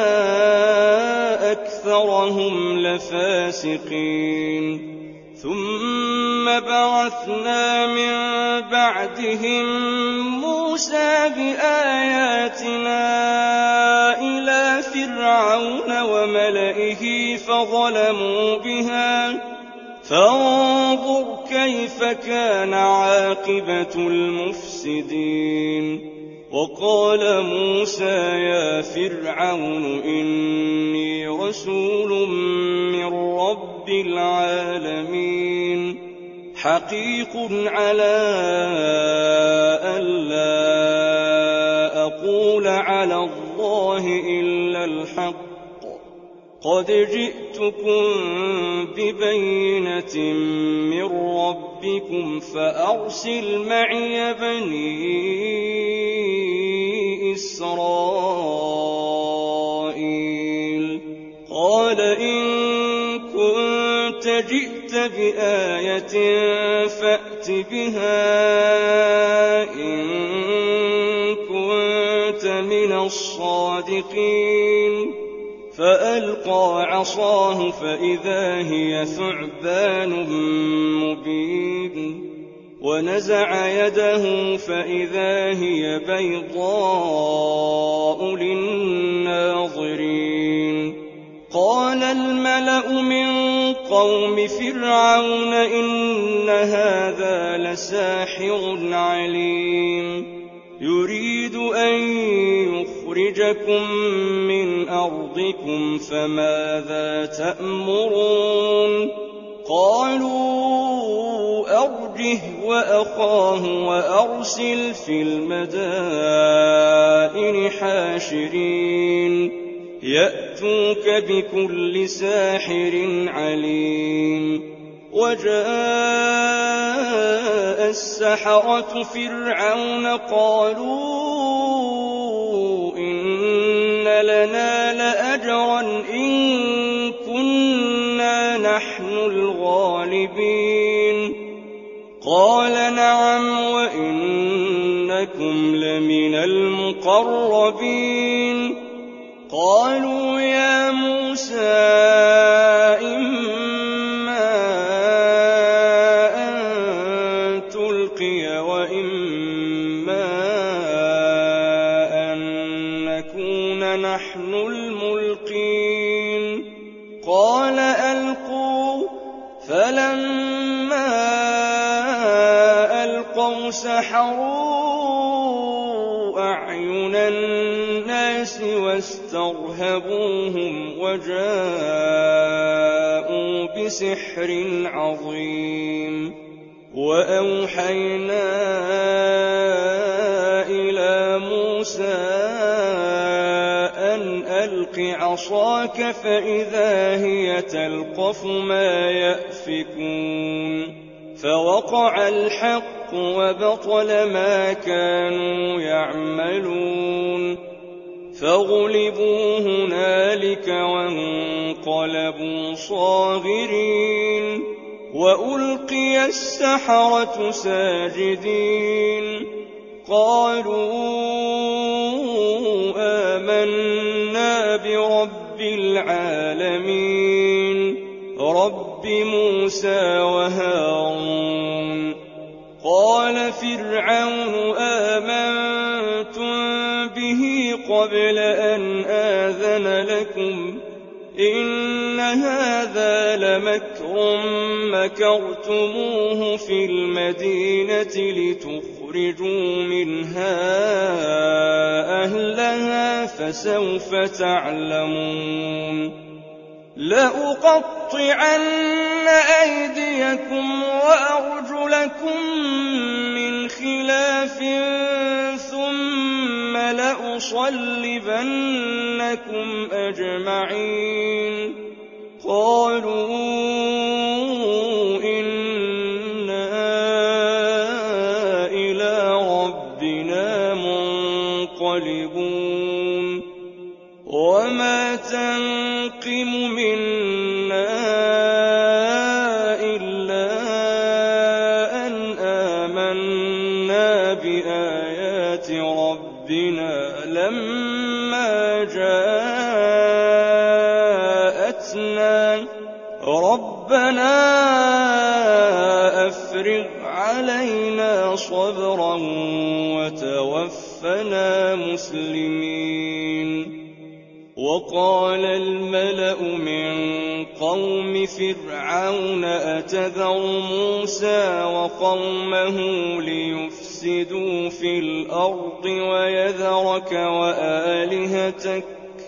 أَكْثَرَهُمْ لَفَاسِقِينَ ثُمَّ بَعَثْنَا مِن بَعْدِهِم مُّوسَىٰ بِآيَاتِنَا إِلَىٰ فِرْعَوْنَ وَمَلَئِهِ فَظَلَمُوا بِهَا ۖ فَانظُرْ كَيْفَ كَانَ عَاقِبَةُ الْمُفْسِدِينَ وَقَالَ مُوسَىٰ يَا فِرْعَوْنُ إِنِّي رَسُولٌ مِّن رَّبِّ الْعَالَمِينَ حَقِيقٌ عَلَىٰ أَلَّا أَقُولَ عَلَى اللَّهِ إِلَّا الْحَقَّ قَدْ جِئْتُكُم بِبَيِّنَةٍ مِّن رَّبِّكُمْ فَأَرْسِلْ مَعِيَ بَنِي إِسْرَائِيلَ قَالَ إِن كُنتَ جِئْتَ بِآيَةٍ فَأْتِ بِهَا إِن كُنتَ مِنَ الصَّادِقِينَ فَأَلْقَىٰ عَصَاهُ فَإِذَا هِيَ ثُعْبَانٌ مُّبِينٌ وَنَزَعَ يَدَهُ فَإِذَا هِيَ بَيْضَاءُ لِلنَّاظِرِينَ قَالَ الْمَلَأُ مِن قَوْمِ فِرْعَوْنَ إِنَّ هَٰذَا لَسَاحِرٌ عَلِيمٌ يُرِيدُ أَن يُخْرِجَكُم مِّنْ أَرْضِكُمْ فَمَاذَا تَأْمُرُونَ قَالُوا أَرْجِهْ وَأَخَاهُ وَأَرْسِلْ فِي الْمَدَائِنِ حَاشِرِينَ يَأْتُوكَ بِكُلِّ سَاحِرٍ عَلِيمٍ وَجَاءَ السَّحَرَةُ فِرْعَوْنَ قَالُوا إِنَّ لَنَا لَأَجْرًا إِن كُنَّا نَحْنُ الْغَالِبِينَ قَالَ نَعَمْ وَإِنَّكُمْ لَمِنَ الْمُقَرَّبِينَ قَالُوا يَا مُوسَىٰ إِمَّا أَن تُلْقِيَ وَإِمَّا أَن نَّكُونَ نَحْنُ الْمُلْقِينَ قَالَ أَلْقُوا ۖ فَلَمَّا أَلْقَوْا سَحَرُوا أَعْيُنَ النَّاسِ وَاسْتَرْهَبُوهُمْ وَجَاءُوا بِسِحْرٍ عَظِيمٍ وَأَوْحَيْنَا إِلَىٰ مُوسَىٰ أَنْ أَلْقِ عَصَاكَ فَإِذَا هِيَ تَلْقَفُ مَا يَأْفِكُونَ فَوَقَعَ الْحَقُّ وَبَطَلَ مَا كَانُوا يَعْمَلُونَ فَغُلِبُوا هُنَالِكَ وَانقَلَبُوا صَاغِرِينَ وَأُلْقِيَ السَّحَرَةُ سَاجِدِينَ قَالُوا آمَنَّا بِرَبِّ الْعَالَمِينَ رَبِّ مُوسَىٰ وَهَارُونَ قَالَ فِرْعَوْنُ آمَنتُ قبل أن آذن لكم إن هذا لمكر مكرتموه في المدينة لتخرجوا منها أهلها فسوف تعلمون لأقطعن أيديكم وأرجلكم من خلاف ثم لأصلبنكم أجمعين قالوا إنا إلى ربنا منقلبون وما تنقم منا إلا أن آمنا بآيات ربنا لما جاءتنا ربنا أفرغ علينا صبرا وتوفنا مسلمين وقال الملأ من قوم فرعون أتذر موسى وقومه ليفسدوا في الأرض ويذرك وآلهتك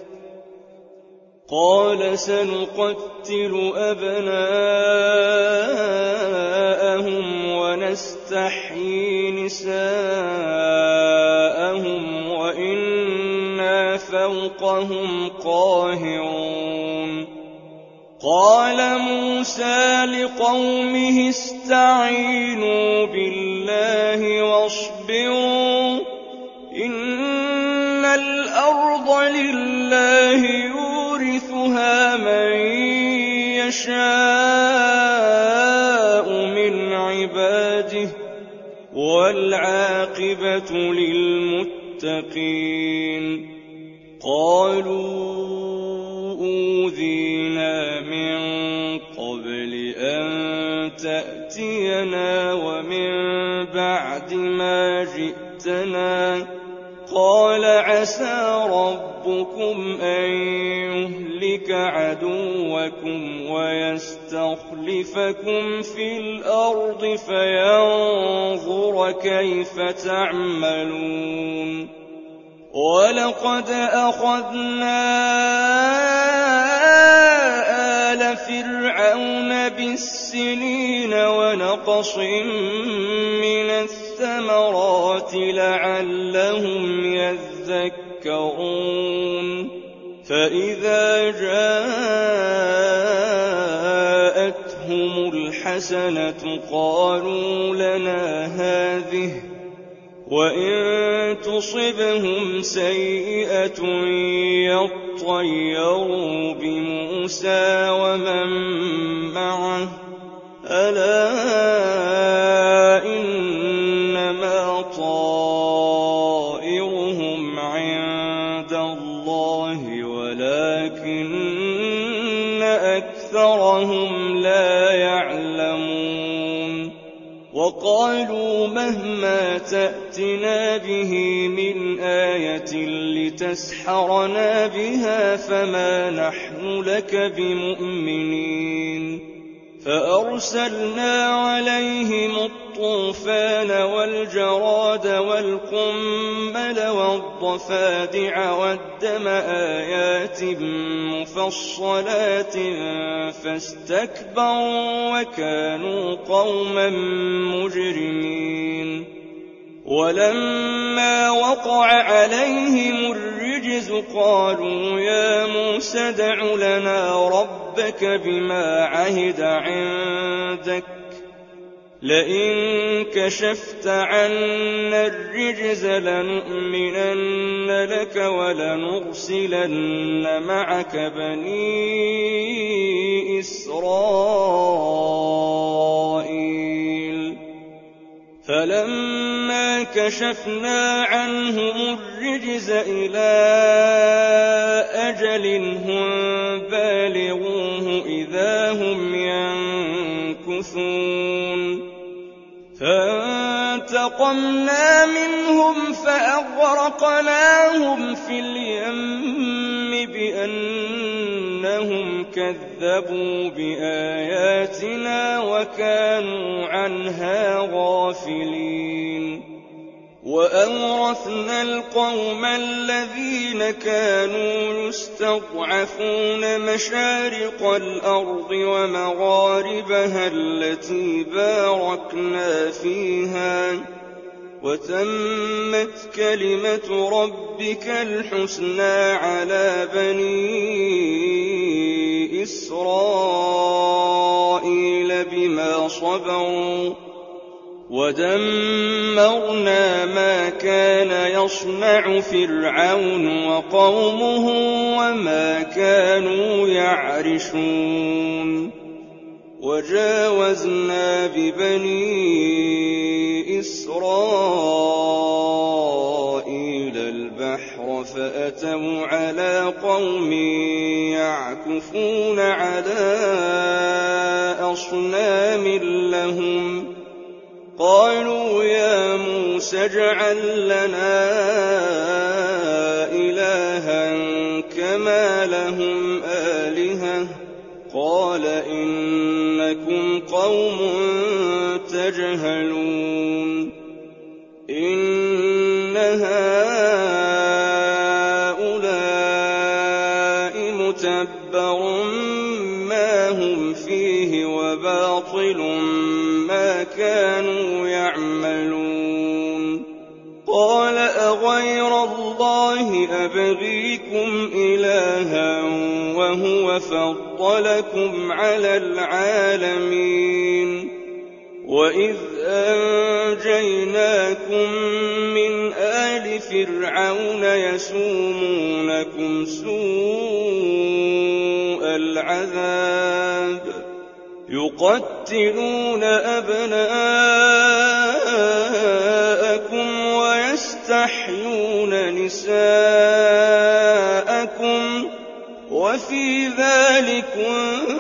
قال سنقتل أبناءهم ونستحيي نساءهم وإنا فوقهم قاهرون قال موسى لقومه استعينوا بالله واصبروا إن الأرض لله يورثها من يشاء من عباده والعاقبة للمتقين قالوا أوذينا من قبل أن تأتينا ومن بعد ما جئتنا قال عسى ربكم أن يهلك عدوكم ويستخلفكم في الأرض فينظر كيف تعملون ولقد أخذنا آل فرعون بالسنين ونقص من الثمرات لعلهم يذكرون فإذا جاءتهم الحسنة قالوا لنا هذه وإن تصبهم سيئة يطيروا بموسى ومن معه ألا إنما طائرهم عند الله ولكن أكثرهم لا يعلمون وقالوا مهما تأتنا به من آية لتسحرنا بها فما نحن لك بمؤمنين فأرسلنا عليهم الطوفان والجراد والقمل والضفادع والدم آيات مفصلات فاستكبروا وكانوا قوما مجرمين ولما وقع عليهم الرجز قالوا يا موسى ادع لنا ربك بما عهد عندك لئن كشفت عنا الرجز لنؤمنن لك ولنرسلن معك بني إسرائيل فلما كشفنا عنهم الرجز إلى أجل هم بالغوه إذا هم ينكثون فانتقمنا فانتقمنا منهم فأغرقناهم في اليم بأنهم كذبوا بآياتنا وكانوا عنها غافلين وأورثنا القوم الذين كانوا يستضعفون مشارق الأرض ومغاربها التي باركنا فيها وتمت كلمة ربك الحسنى على بني إسرائيل بما صبروا ودمرنا ما كان يصنع فرعون وقومه وما كانوا يعرشون وجاوزنا ببني إسرائيل البحر فأتوا على قوم يعكفون على أصنام لهم قالوا يا موسى اجعل لنا إلها كما لهم آلهة قال إنكم قوم تجهلون إن هؤلاء متبر ما هم فيه وباطل ما كانوا يعملون قال أغير الله أبغيكم إلها وهو فضلكم على العالمين وإذ أنجيناكم من آل فرعون يسومونكم سوء العذاب يقتلون أبناءكم ويستحيون نساءكم وفي ذلكم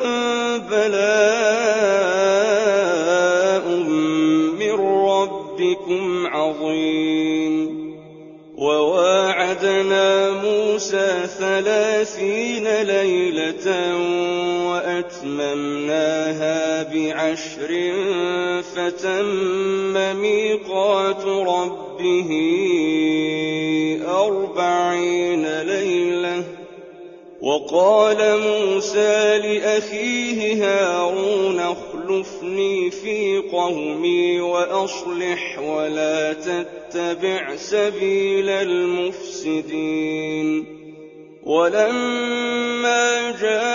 بلاء من ربكم عظيم وواعدنا موسى ثلاثين ليلة وأتممناها بعشر فتم ميقات ربه أربعين ليلة وقال موسى لأخيه هارون اخلفني في قومي وأصلح ولا تتبع سبيل المفسدين ولما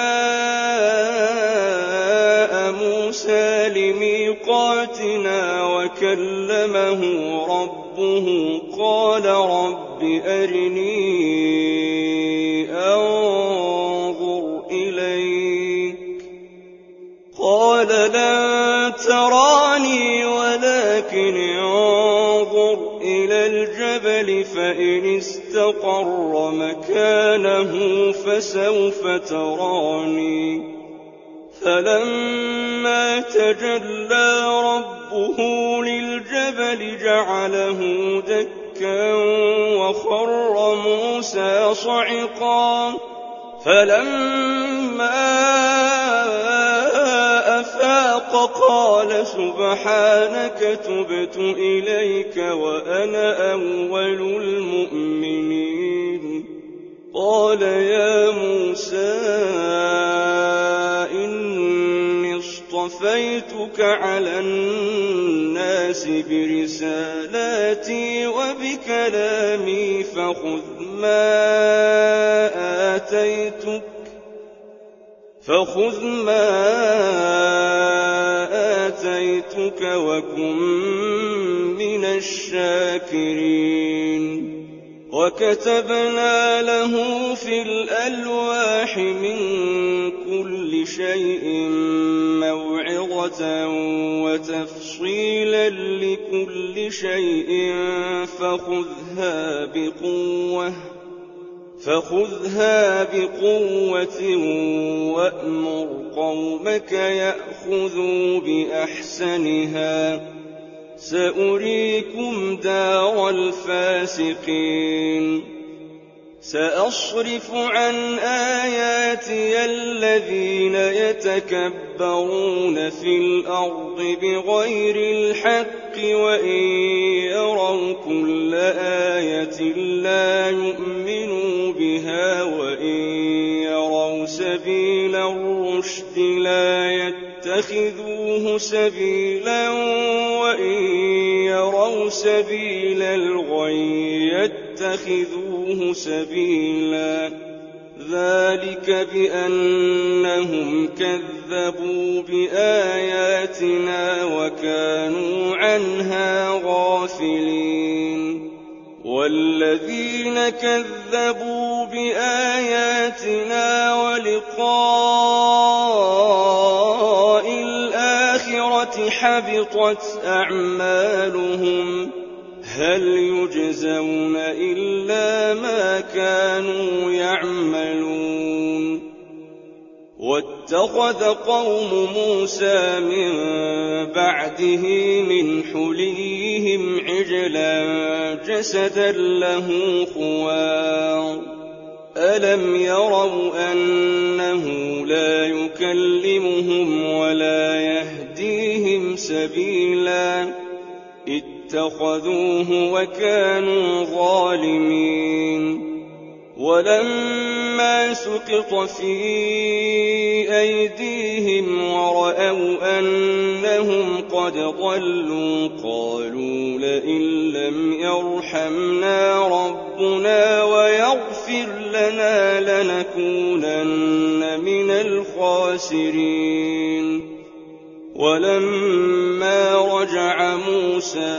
جاء موسى لميقاتنا وكلمه ربه قال رب أرني أنظر إليك قال لن تراني ولكن انظر إلى الجبل فإن استقر مكانه فسوف تراني فلما تجلى ربه للجبل جعله دكا وخر موسى صعقا فلما أفاق قال سبحانك تبت إليك وأنا أول المؤمنين قال يا موسى إني اصطفيتك على الناس برسالاتي وبكلامي فخذ ما آتيتك فخذ ما آتيتك وكن من الشاكرين وكتبنا له في الألواح من كل شيء موعظة وتفصيلا لكل شيء فخذها بقوة فخذها بقوة وأمر قومك يأخذوا بأحسنها سأريكم دار الفاسقين سأصرف عن آياتي الذين يتكبرون في الأرض بغير الحق وإن يروا كل آية لا يؤمنوا بها وإن يروا سبيل الرشد لا يتخذوه سبيلا وإن يروا سبيل الغي يتخذوه سبيلا ذلك بأنهم كذبوا بآياتنا وكانوا عنها غافلين والذين كذبوا بآياتنا ولقاء الآخرة حبطت أعمالهم هل يجزون إلا ما كانوا يعملون واتخذ قوم موسى من بعده من حليهم عجلا جسدا له خوار ألم يروا أنه لا يكلمهم ولا يهديهم سبيلا اتخذوه وكانوا ظالمين ولما سقط في أيديهم ورأوا أنهم قد ضلوا قالوا لئن لم يرحمنا ربنا ويغفر لنا لنكونن من الخاسرين ولما رجع موسى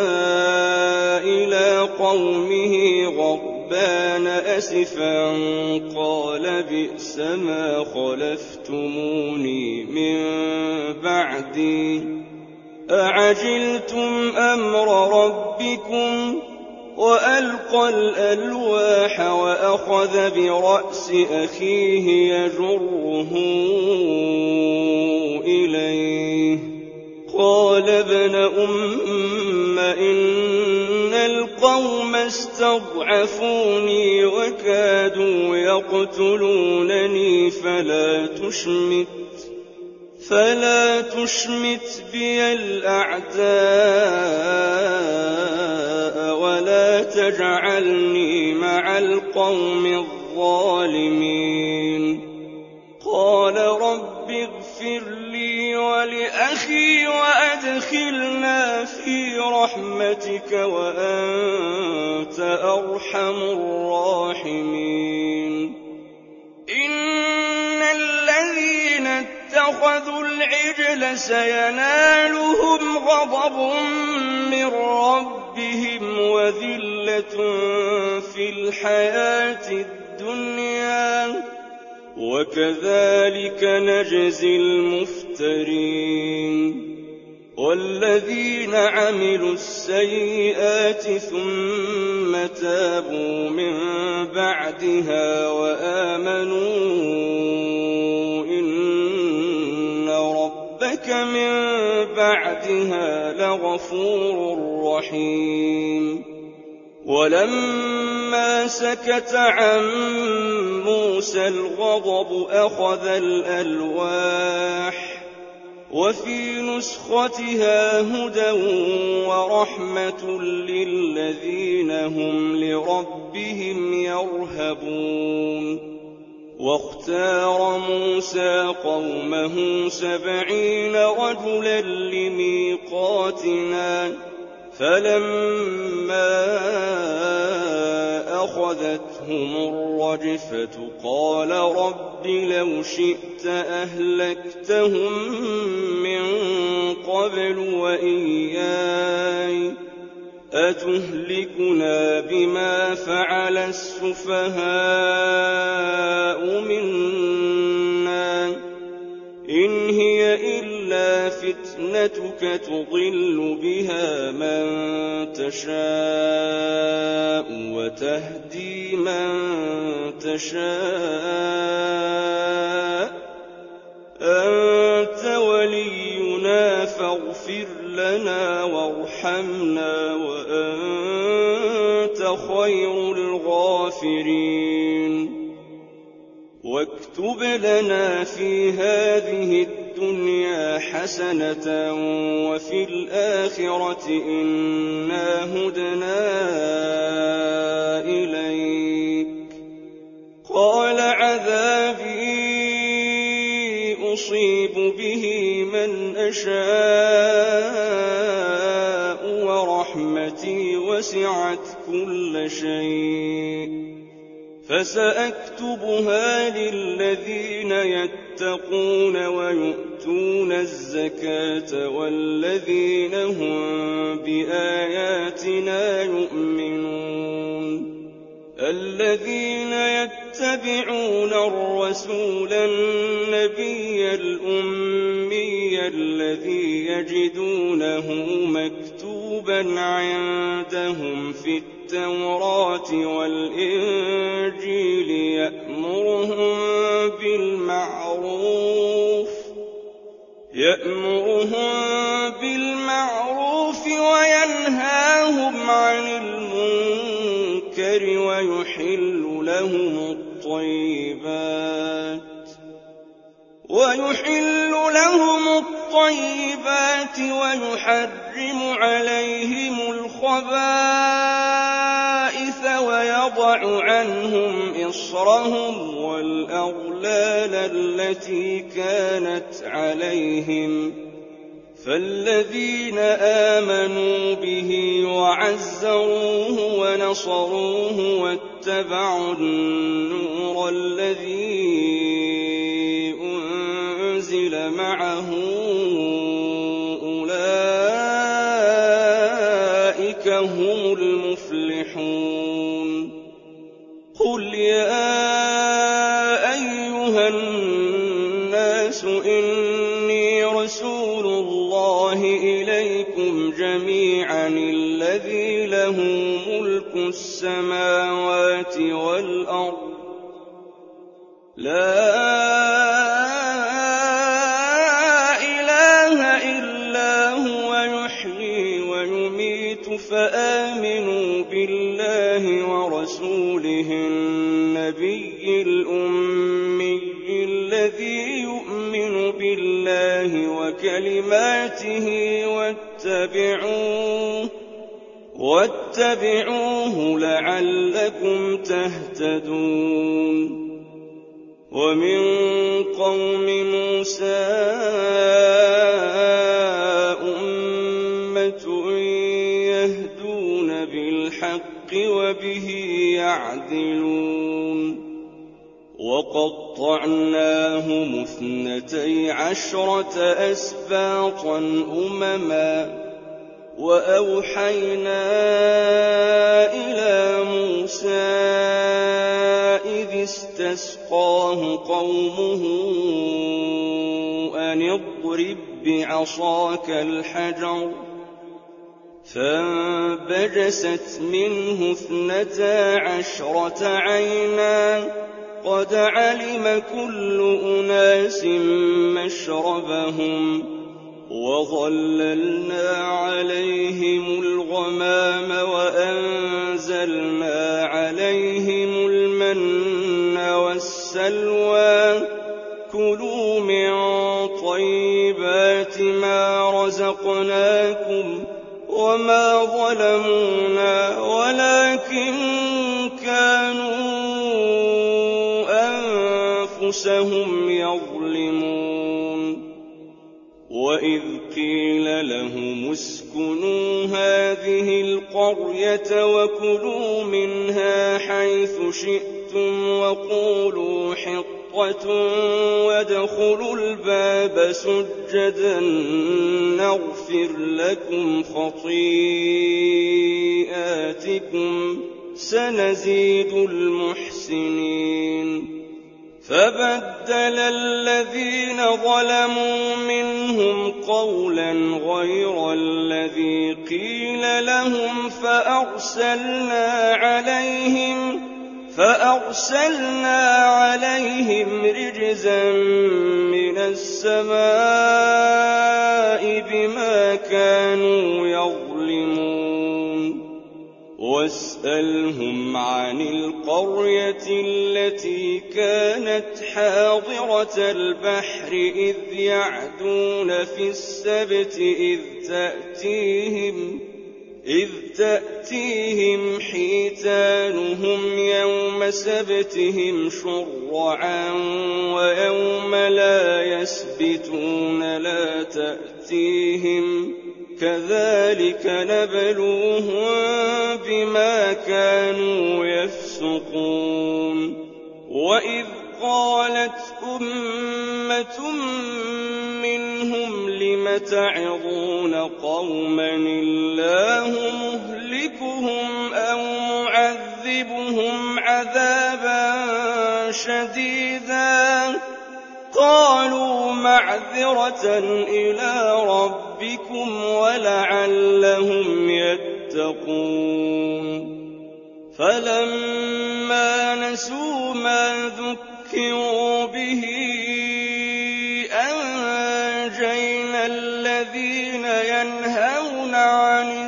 إلى قومه غضبان أسفا قال بئس ما خلفتموني من بعدي أعجلتم أمر ربكم وألقى الألواح وأخذ برأس أخيه يجره إليه قال ابن أم إن القوم استضعفوني وكادوا يقتلونني فلا تشمت فلا تشمت بي الأعداء ولا تجعلني مع القوم الظالمين قال رب اغفر لي ولأخي وأدخلنا في رحمتك وأنت أرحم الراحمين إن الذين اتخذوا العجل سينالهم غضب من ربهم وذلة في الحياة الدنيا وكذلك نجزي المفترين والذين عملوا السيئات ثم تابوا من بعدها وآمنوا إن ربك من بعدها لغفور رحيم ولما سكت عن موسى الغضب أخذ الألواح وفي نسختها هدى ورحمة للذين هم لربهم يرهبون واختار موسى قومه سبعين رجلا لميقاتنا فلما أخذتهم الرجفة قال رب لو شئت أهلكتهم من قبل وإياي أتهلكنا بما فعل السفهاء منا إن هي إلا فتنتك تضل بها من تشاء وتهدي من تشاء أنت ولينا فاغفر لنا وارحمنا وأنت خير الغافرين واكتب لنا في هذه الدنيا حسنة وفي الآخرة إنا هدنا إليك قال عذابي أصيب به من أشاء ورحمتي وسعت كل شيء فسأكتبها للذين يتقون ويؤتون الزكاة والذين هم بآياتنا يؤمنون الذين يتبعون الرسول النبي الأمي الذي يجدونه مكتوبا عندهم في التوراة والإنجيل يأمرهم بالمعروف يأمرهم بالمعروف وينهاهم عن المنكر ويحل لهم الطيبات ويحل لهم الطيبات ويحرم عليهم الخبائث ويضع عنهم إصرهم والأغلال التي كانت عليهم فالذين آمنوا به وعزروه ونصروه واتبعوا النور الذي أنزل معه أولئك هم المفلحون قل يا أيها الناس إني رسول الله إليكم جميعا الذي له ملك السماوات والأرض لا إله إلا هو يحيي ويميت فآمنوا بالله ورسوله النبي الأمي الذي يؤمن بالله وكلماته واتبعوه واتبعوه لعلكم تهتدون ومن قوم موسى أمة يهدون بالحق وبه يعدلون وقطعناهم اثنتي عشرة أسباطا أمما وأوحينا إلى موسى إذ استسقاه قومه أن اضرب بعصاك الحجر فانبجست منه اثنتا عشرة عينا قد علم كل أناس مشربهم وظللنا عليهم الغمام وأنزلنا عليهم المن والسلوى كلوا من طيبات ما رزقناكم وما ظلمونا ولكن كانوا أنفسهم يظلمون وإذ قيل لهم اسكنوا هذه القرية وكلوا منها حيث شئتم وقولوا حطة وادخلوا الباب سجدا نغفر لكم خطيئاتكم سنزيد المحسنين فبدل الذين ظلموا منهم قولا غير الذي قيل لهم فأرسلنا عليهم فأرسلنا عليهم رجزا من السماء بما يظلمون واسألهم عن القرية التي كانت حاضرة البحر إذ يعدون في السبت إذ تأتيهم إذ تأتيهم حيتانهم يوم سبتهم شرعا ويوم لا يسبتون لا تأتيهم كذلك نبلوهم بما كانوا يفسقون وإذ قالت أمة منهم لم تعظون قوما الله مهلكهم أو معذبهم عذابا شديدا قالوا معذرة إلى ربكم ولعلهم يتقون فلما نسوا ما ذكروا به أنجينا الذين ينهون عن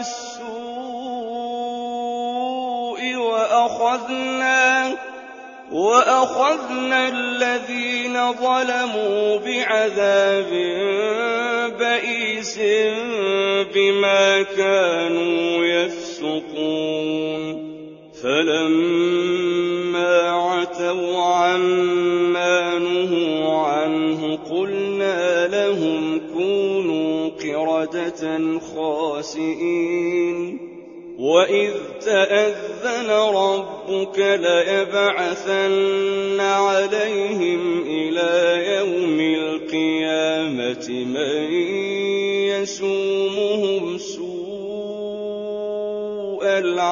السوء وأخذنا وأخذنا الذين ظلموا بعذاب بئيس بما كانوا يفسقون فلما عتوا عما نهوا عنه قلنا لهم كونوا قردة خاسئين وإذ تأذن ربك ليبعثن عليهم إلى يوم القيامة من يسومهم سوء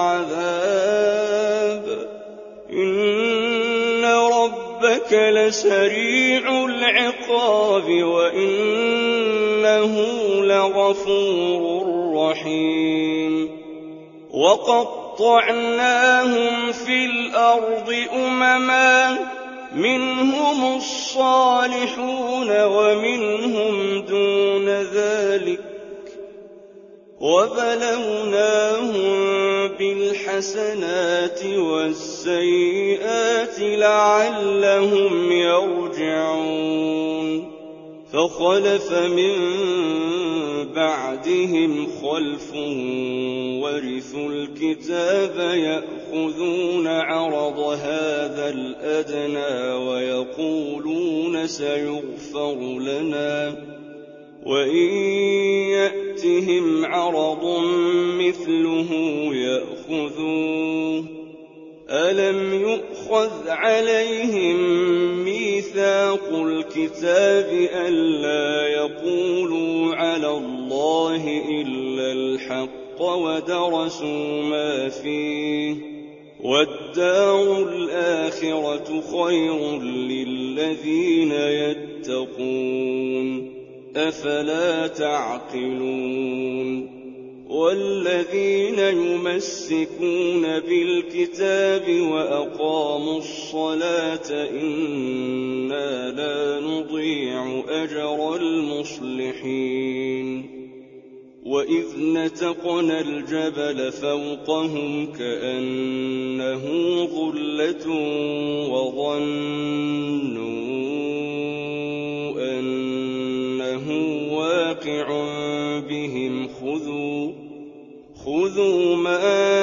العذاب إن ربك لسريع العقاب وإنه لغفور رحيم وقطعناهم في الأرض أمما منهم الصالحون ومنهم دون ذلك وبلوناهم بالحسنات والسيئات لعلهم يرجعون فخلف من بعدهم خلف ورثوا الكتاب يأخذون عرض هذا الأدنى ويقولون سيغفر لنا وإن يأتهم عرض مثله يأخذوه ألم يؤخذ عليهم ميثاق الكتاب ألا يقولوا على الله إلا الحق ودرسوا ما فيه والدار الآخرة خير للذين يتقون أفلا تعقلون والذين يمسكون بالكتاب وأقاموا الصلاة إنا لا نضيع أجر المصلحين وإذ نتقنا الجبل فوقهم كأنه ظلة وظنوا أنه واقع بهم خذوا خذوا ما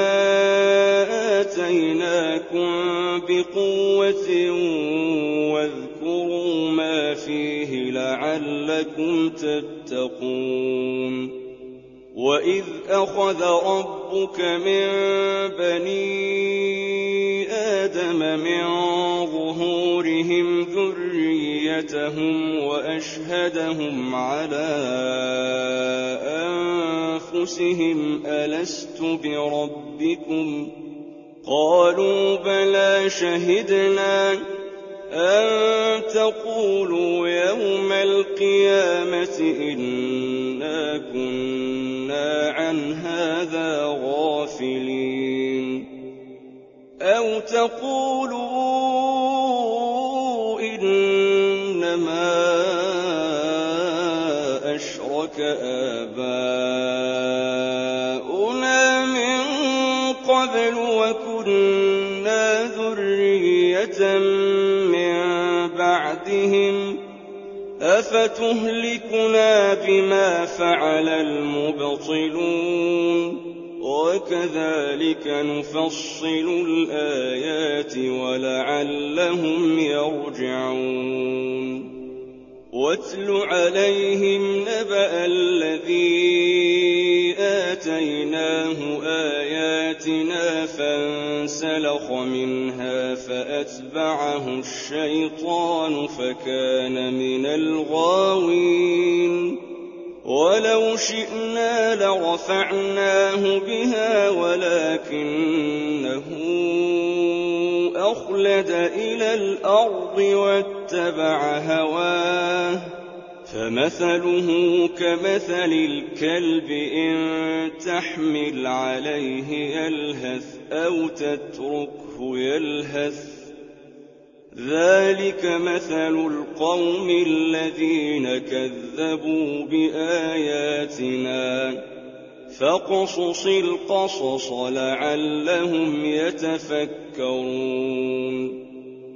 آتيناكم بقوة واذكروا ما فيه لعلكم تتقون وإذ أخذ ربك من بني آدم من ظهورهم ذريتهم وأشهدهم على أنفسهم ألست بربكم قالوا بلى شهدنا أن تقولوا يوم القيامة إنا كنا عن هذا غافلين أو تقولوا إنما أشرك آباؤنا من قبل وكنا ذرية من بعدهم أفتهلكنا بما فعل المبطلون وكذلك نفصل الآيات ولعلهم يرجعون واتل عليهم نبأ الذي آتيناه آياتنا فانسلخ منها فأتبعه الشيطان فكان من الغاوين ولو شئنا لرفعناه بها ولكنه أخلد إلى الأرض واتبع هواه فمثله كمثل الكلب إن تحمل عليه يلهث أو تتركه يلهث ذلك مثل القوم الذين كذبوا بآياتنا فاقصص القصص لعلهم يتفكرون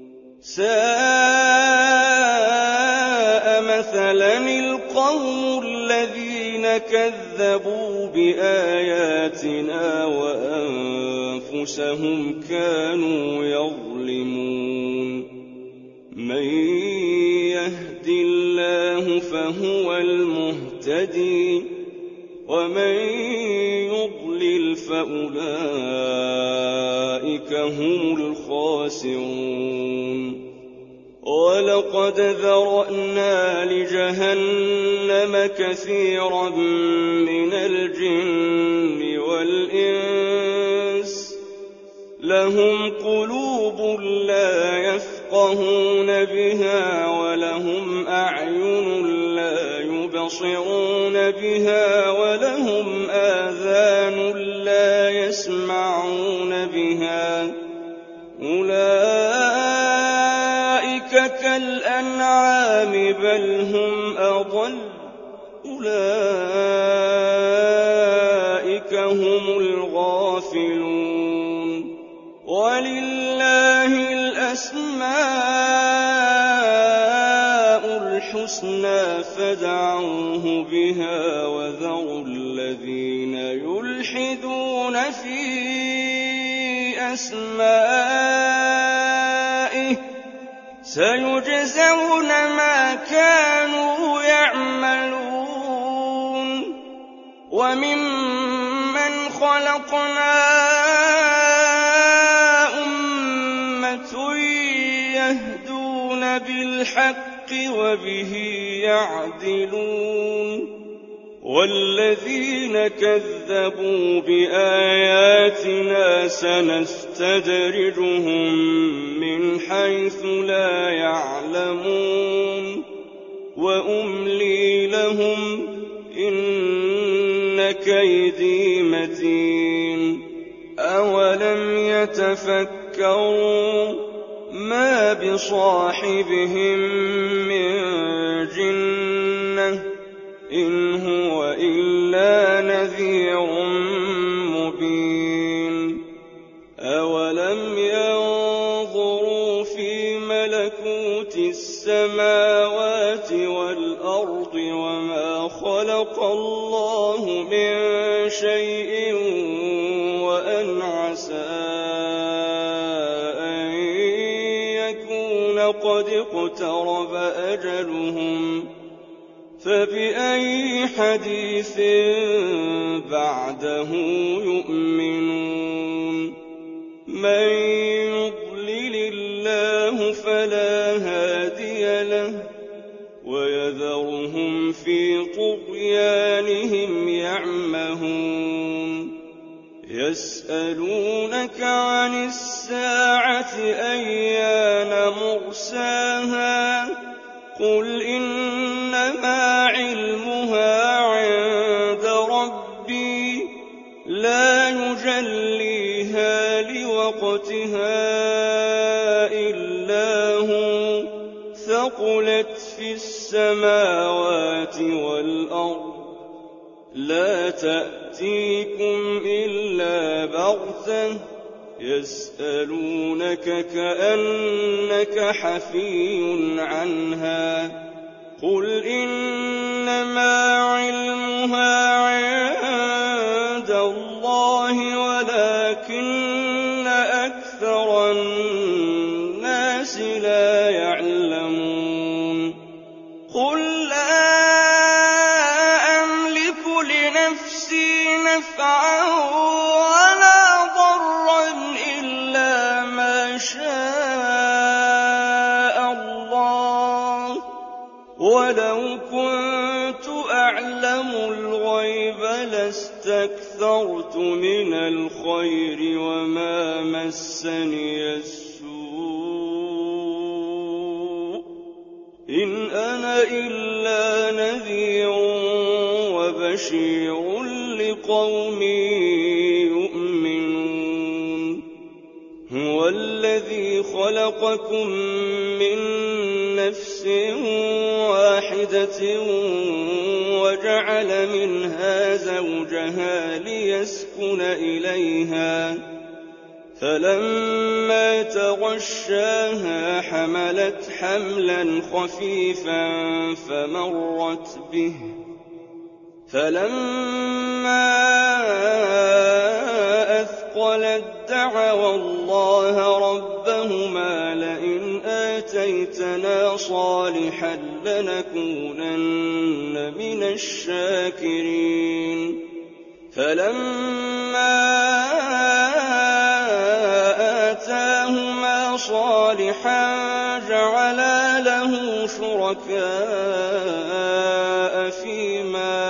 ساء مثلا القوم الذين كذبوا بآياتنا وأنفسهم كانوا يظلمون من يهد الله فهو المهتدي ومن يضلل فأولئك هم الخاسرون ولقد ذرأنا لجهنم كثيرا من الجن والإنس لهم قلوب لا يفقهون بها ولهم أعين لا يبصرون بها ولهم آذان لا يسمعون بها أولئك كالأنعام بل هم أضل أولئك هم الغافلون ولله الأسماء الحسنى فادعوه بها وذروا الذين يلحدون في أسمائه سيجزون ما كانوا يعملون وممن خلقنا أمة يهدون بالحق وبه يعدلون والذين كذبوا بآياتنا سنستدرجهم من حيث لا يعلمون وأملي لهم إن كيدي متين أولم يتفكروا ما بصاحبهم من جنة إن هو إلا نذير مبين أولم ينظروا في ملكوت السماوات والأرض وما خلق الله من شيء وأن عسى أن يكون قد اقترب أجلهم فبأي حديث بعده يؤمنون من يضلل الله فلا هادي له ويذرهم في طغيانهم يعمهون يسألونك عن الساعة أيان مرساها قل إنما علمها عند ربي لا يجليها لوقتها إلا هو ثقلت في السماوات والأرض لا تأتيكم إلا بغتة يسألونك كأنك حفي عنها قل إنما علمها عند الله ولكن أكثر الناس لا يعلمون قل لا أملك لنفسي نفعا ولا ضرا إلا ما شاء الله ولو كنت أعلم الغيب لاستكثرت من الخير وما مسني السوء إن أنا إلا نذير وبشير لقوم يؤمنون هو الذي خلقكم من نفس واحدة وجعل منها زوجها ليسكن إليها فلما تغشاها حملت حملا خفيفا فمرت به فلما أثقلت دعوا الله ربهما لئن آتيتنا صالحا لنكونن من الشاكرين فلما آتاهما صالحا جعلا له شركاء فيما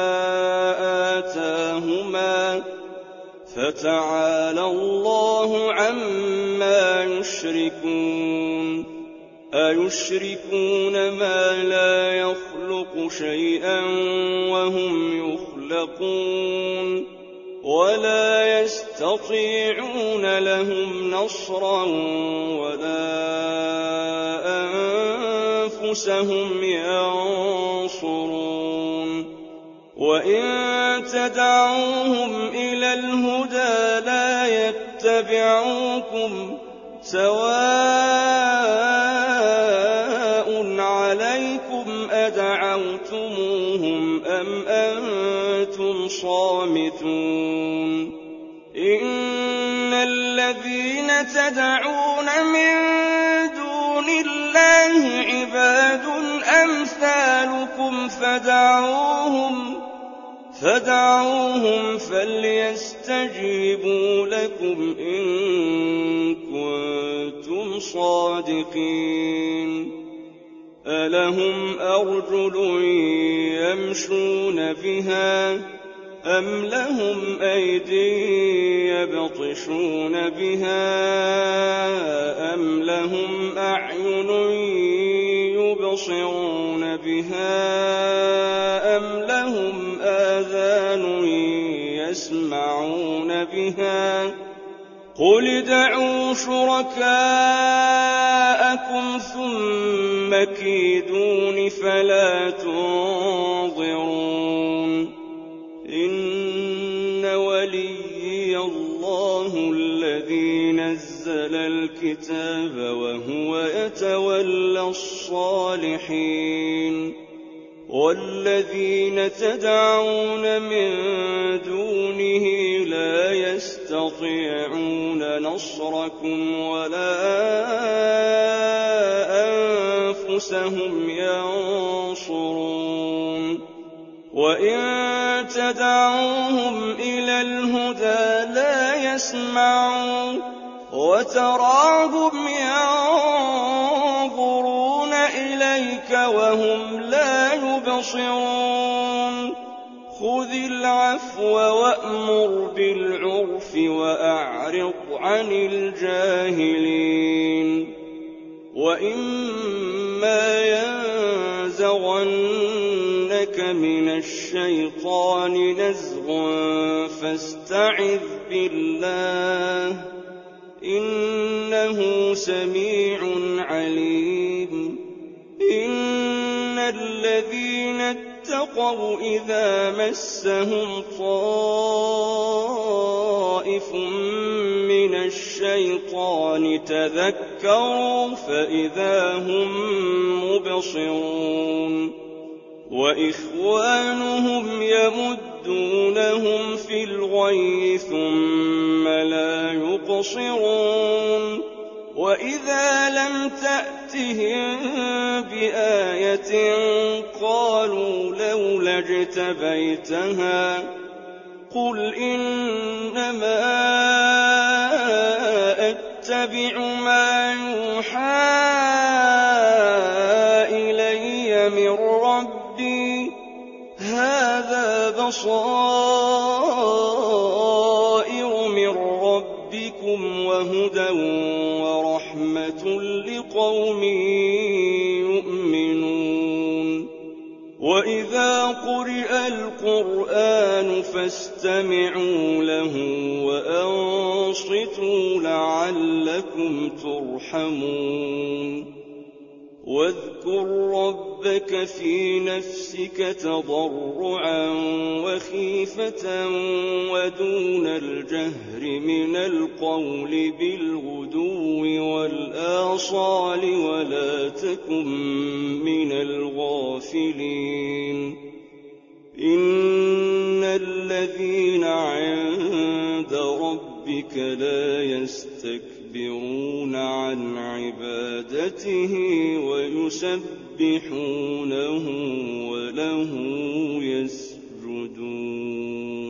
آتاهما فتعالى الله عما يشركون أيشركون ما لا يخلق شيئا وهم يخلقون ولا يستطيعون لهم نصرا ولا أنفسهم ينصرون وإن تدعوهم إلى الهدى لا يتبعوكم سواء عليكم أدعوتموهم أم أنتم صامتون إن الذين تدعون من دون الله عباد أمثالكم فدعوهم فدعوهم فليستجيبوا لكم إن كنتم صادقين ألهم أرجل يمشون بها أم لهم أيدي يبطشون بها أم لهم أعين يبصرون بها أم لهم آذان يسمعون بها قل ادعوا شركاءكم ثم كيدون فلا تنظرون إن وليي الله الذي نزل الكتاب وهو يتولى الصالحين والذين تدعون من دونه لا يستطيعون نصركم ولا أنفسهم ينصرون وإن تدعوهم إلى الهدى لا يسمعون وتراهم ينظرون إليك وهم لا يبصرون خذ العفو وأمر بالعرف وأعرض عن الجاهلين وإما ينزغنك من الشيطان نزغ فاستعذ بالله إنه سميع عليم إن الذين اتَّقَوْا إِذَا مَسَّهُمْ طَائِفٌ مِّنَ الشَّيْطَانِ تَذَكَّرُوا فَإِذَا هُم مُّبْصِرُونَ وَإِخْوَانُهُمْ يَمُدُّونَهُمْ فِي الْغَيِّ ثُمَّ لَا يُقْصِرُونَ وَإِذَا لَمْ تَأْتِهِم بِآيَةٍ قَالُوا لَوْلَا اجْتَبَيْتَهَا قُلْ إِنَّمَا أَتَّبِعُ مَا يُوحَىٰ إِلَيَّ مِن رَّبِّي هَٰذَا بَصَائِرُ مِن رَّبِّكُمْ وَهُدًى وَرَحْمَةٌ لِّقَوْمٍ يُؤْمِنُونَ وَإِذَا قُرِئَ الْقُرْآنُ فَاسْتَمِعُوا لَهُ وَأَنصِتُوا لَعَلَّكُمْ تُرْحَمُونَ وَاذْكُر رَّبَّكَ فِي نَفْسِكَ تَضَرُّعًا وَخِيفَةً وَدُونَ الْجَهْرِ مِنَ الْقَوْلِ بِالْغُدُوِّ وَالْآصَالِ وَلَا تَكُن مِّنَ الْغَافِلِينَ إِنَّ الَّذِينَ عِندَ رَبِّكَ لَا يَسْتَكْبِرُونَ عَنْ عِبَادَتِهِ وَيُسَبِّحُونَهُ وَلَهُ يَسْجُدُونَ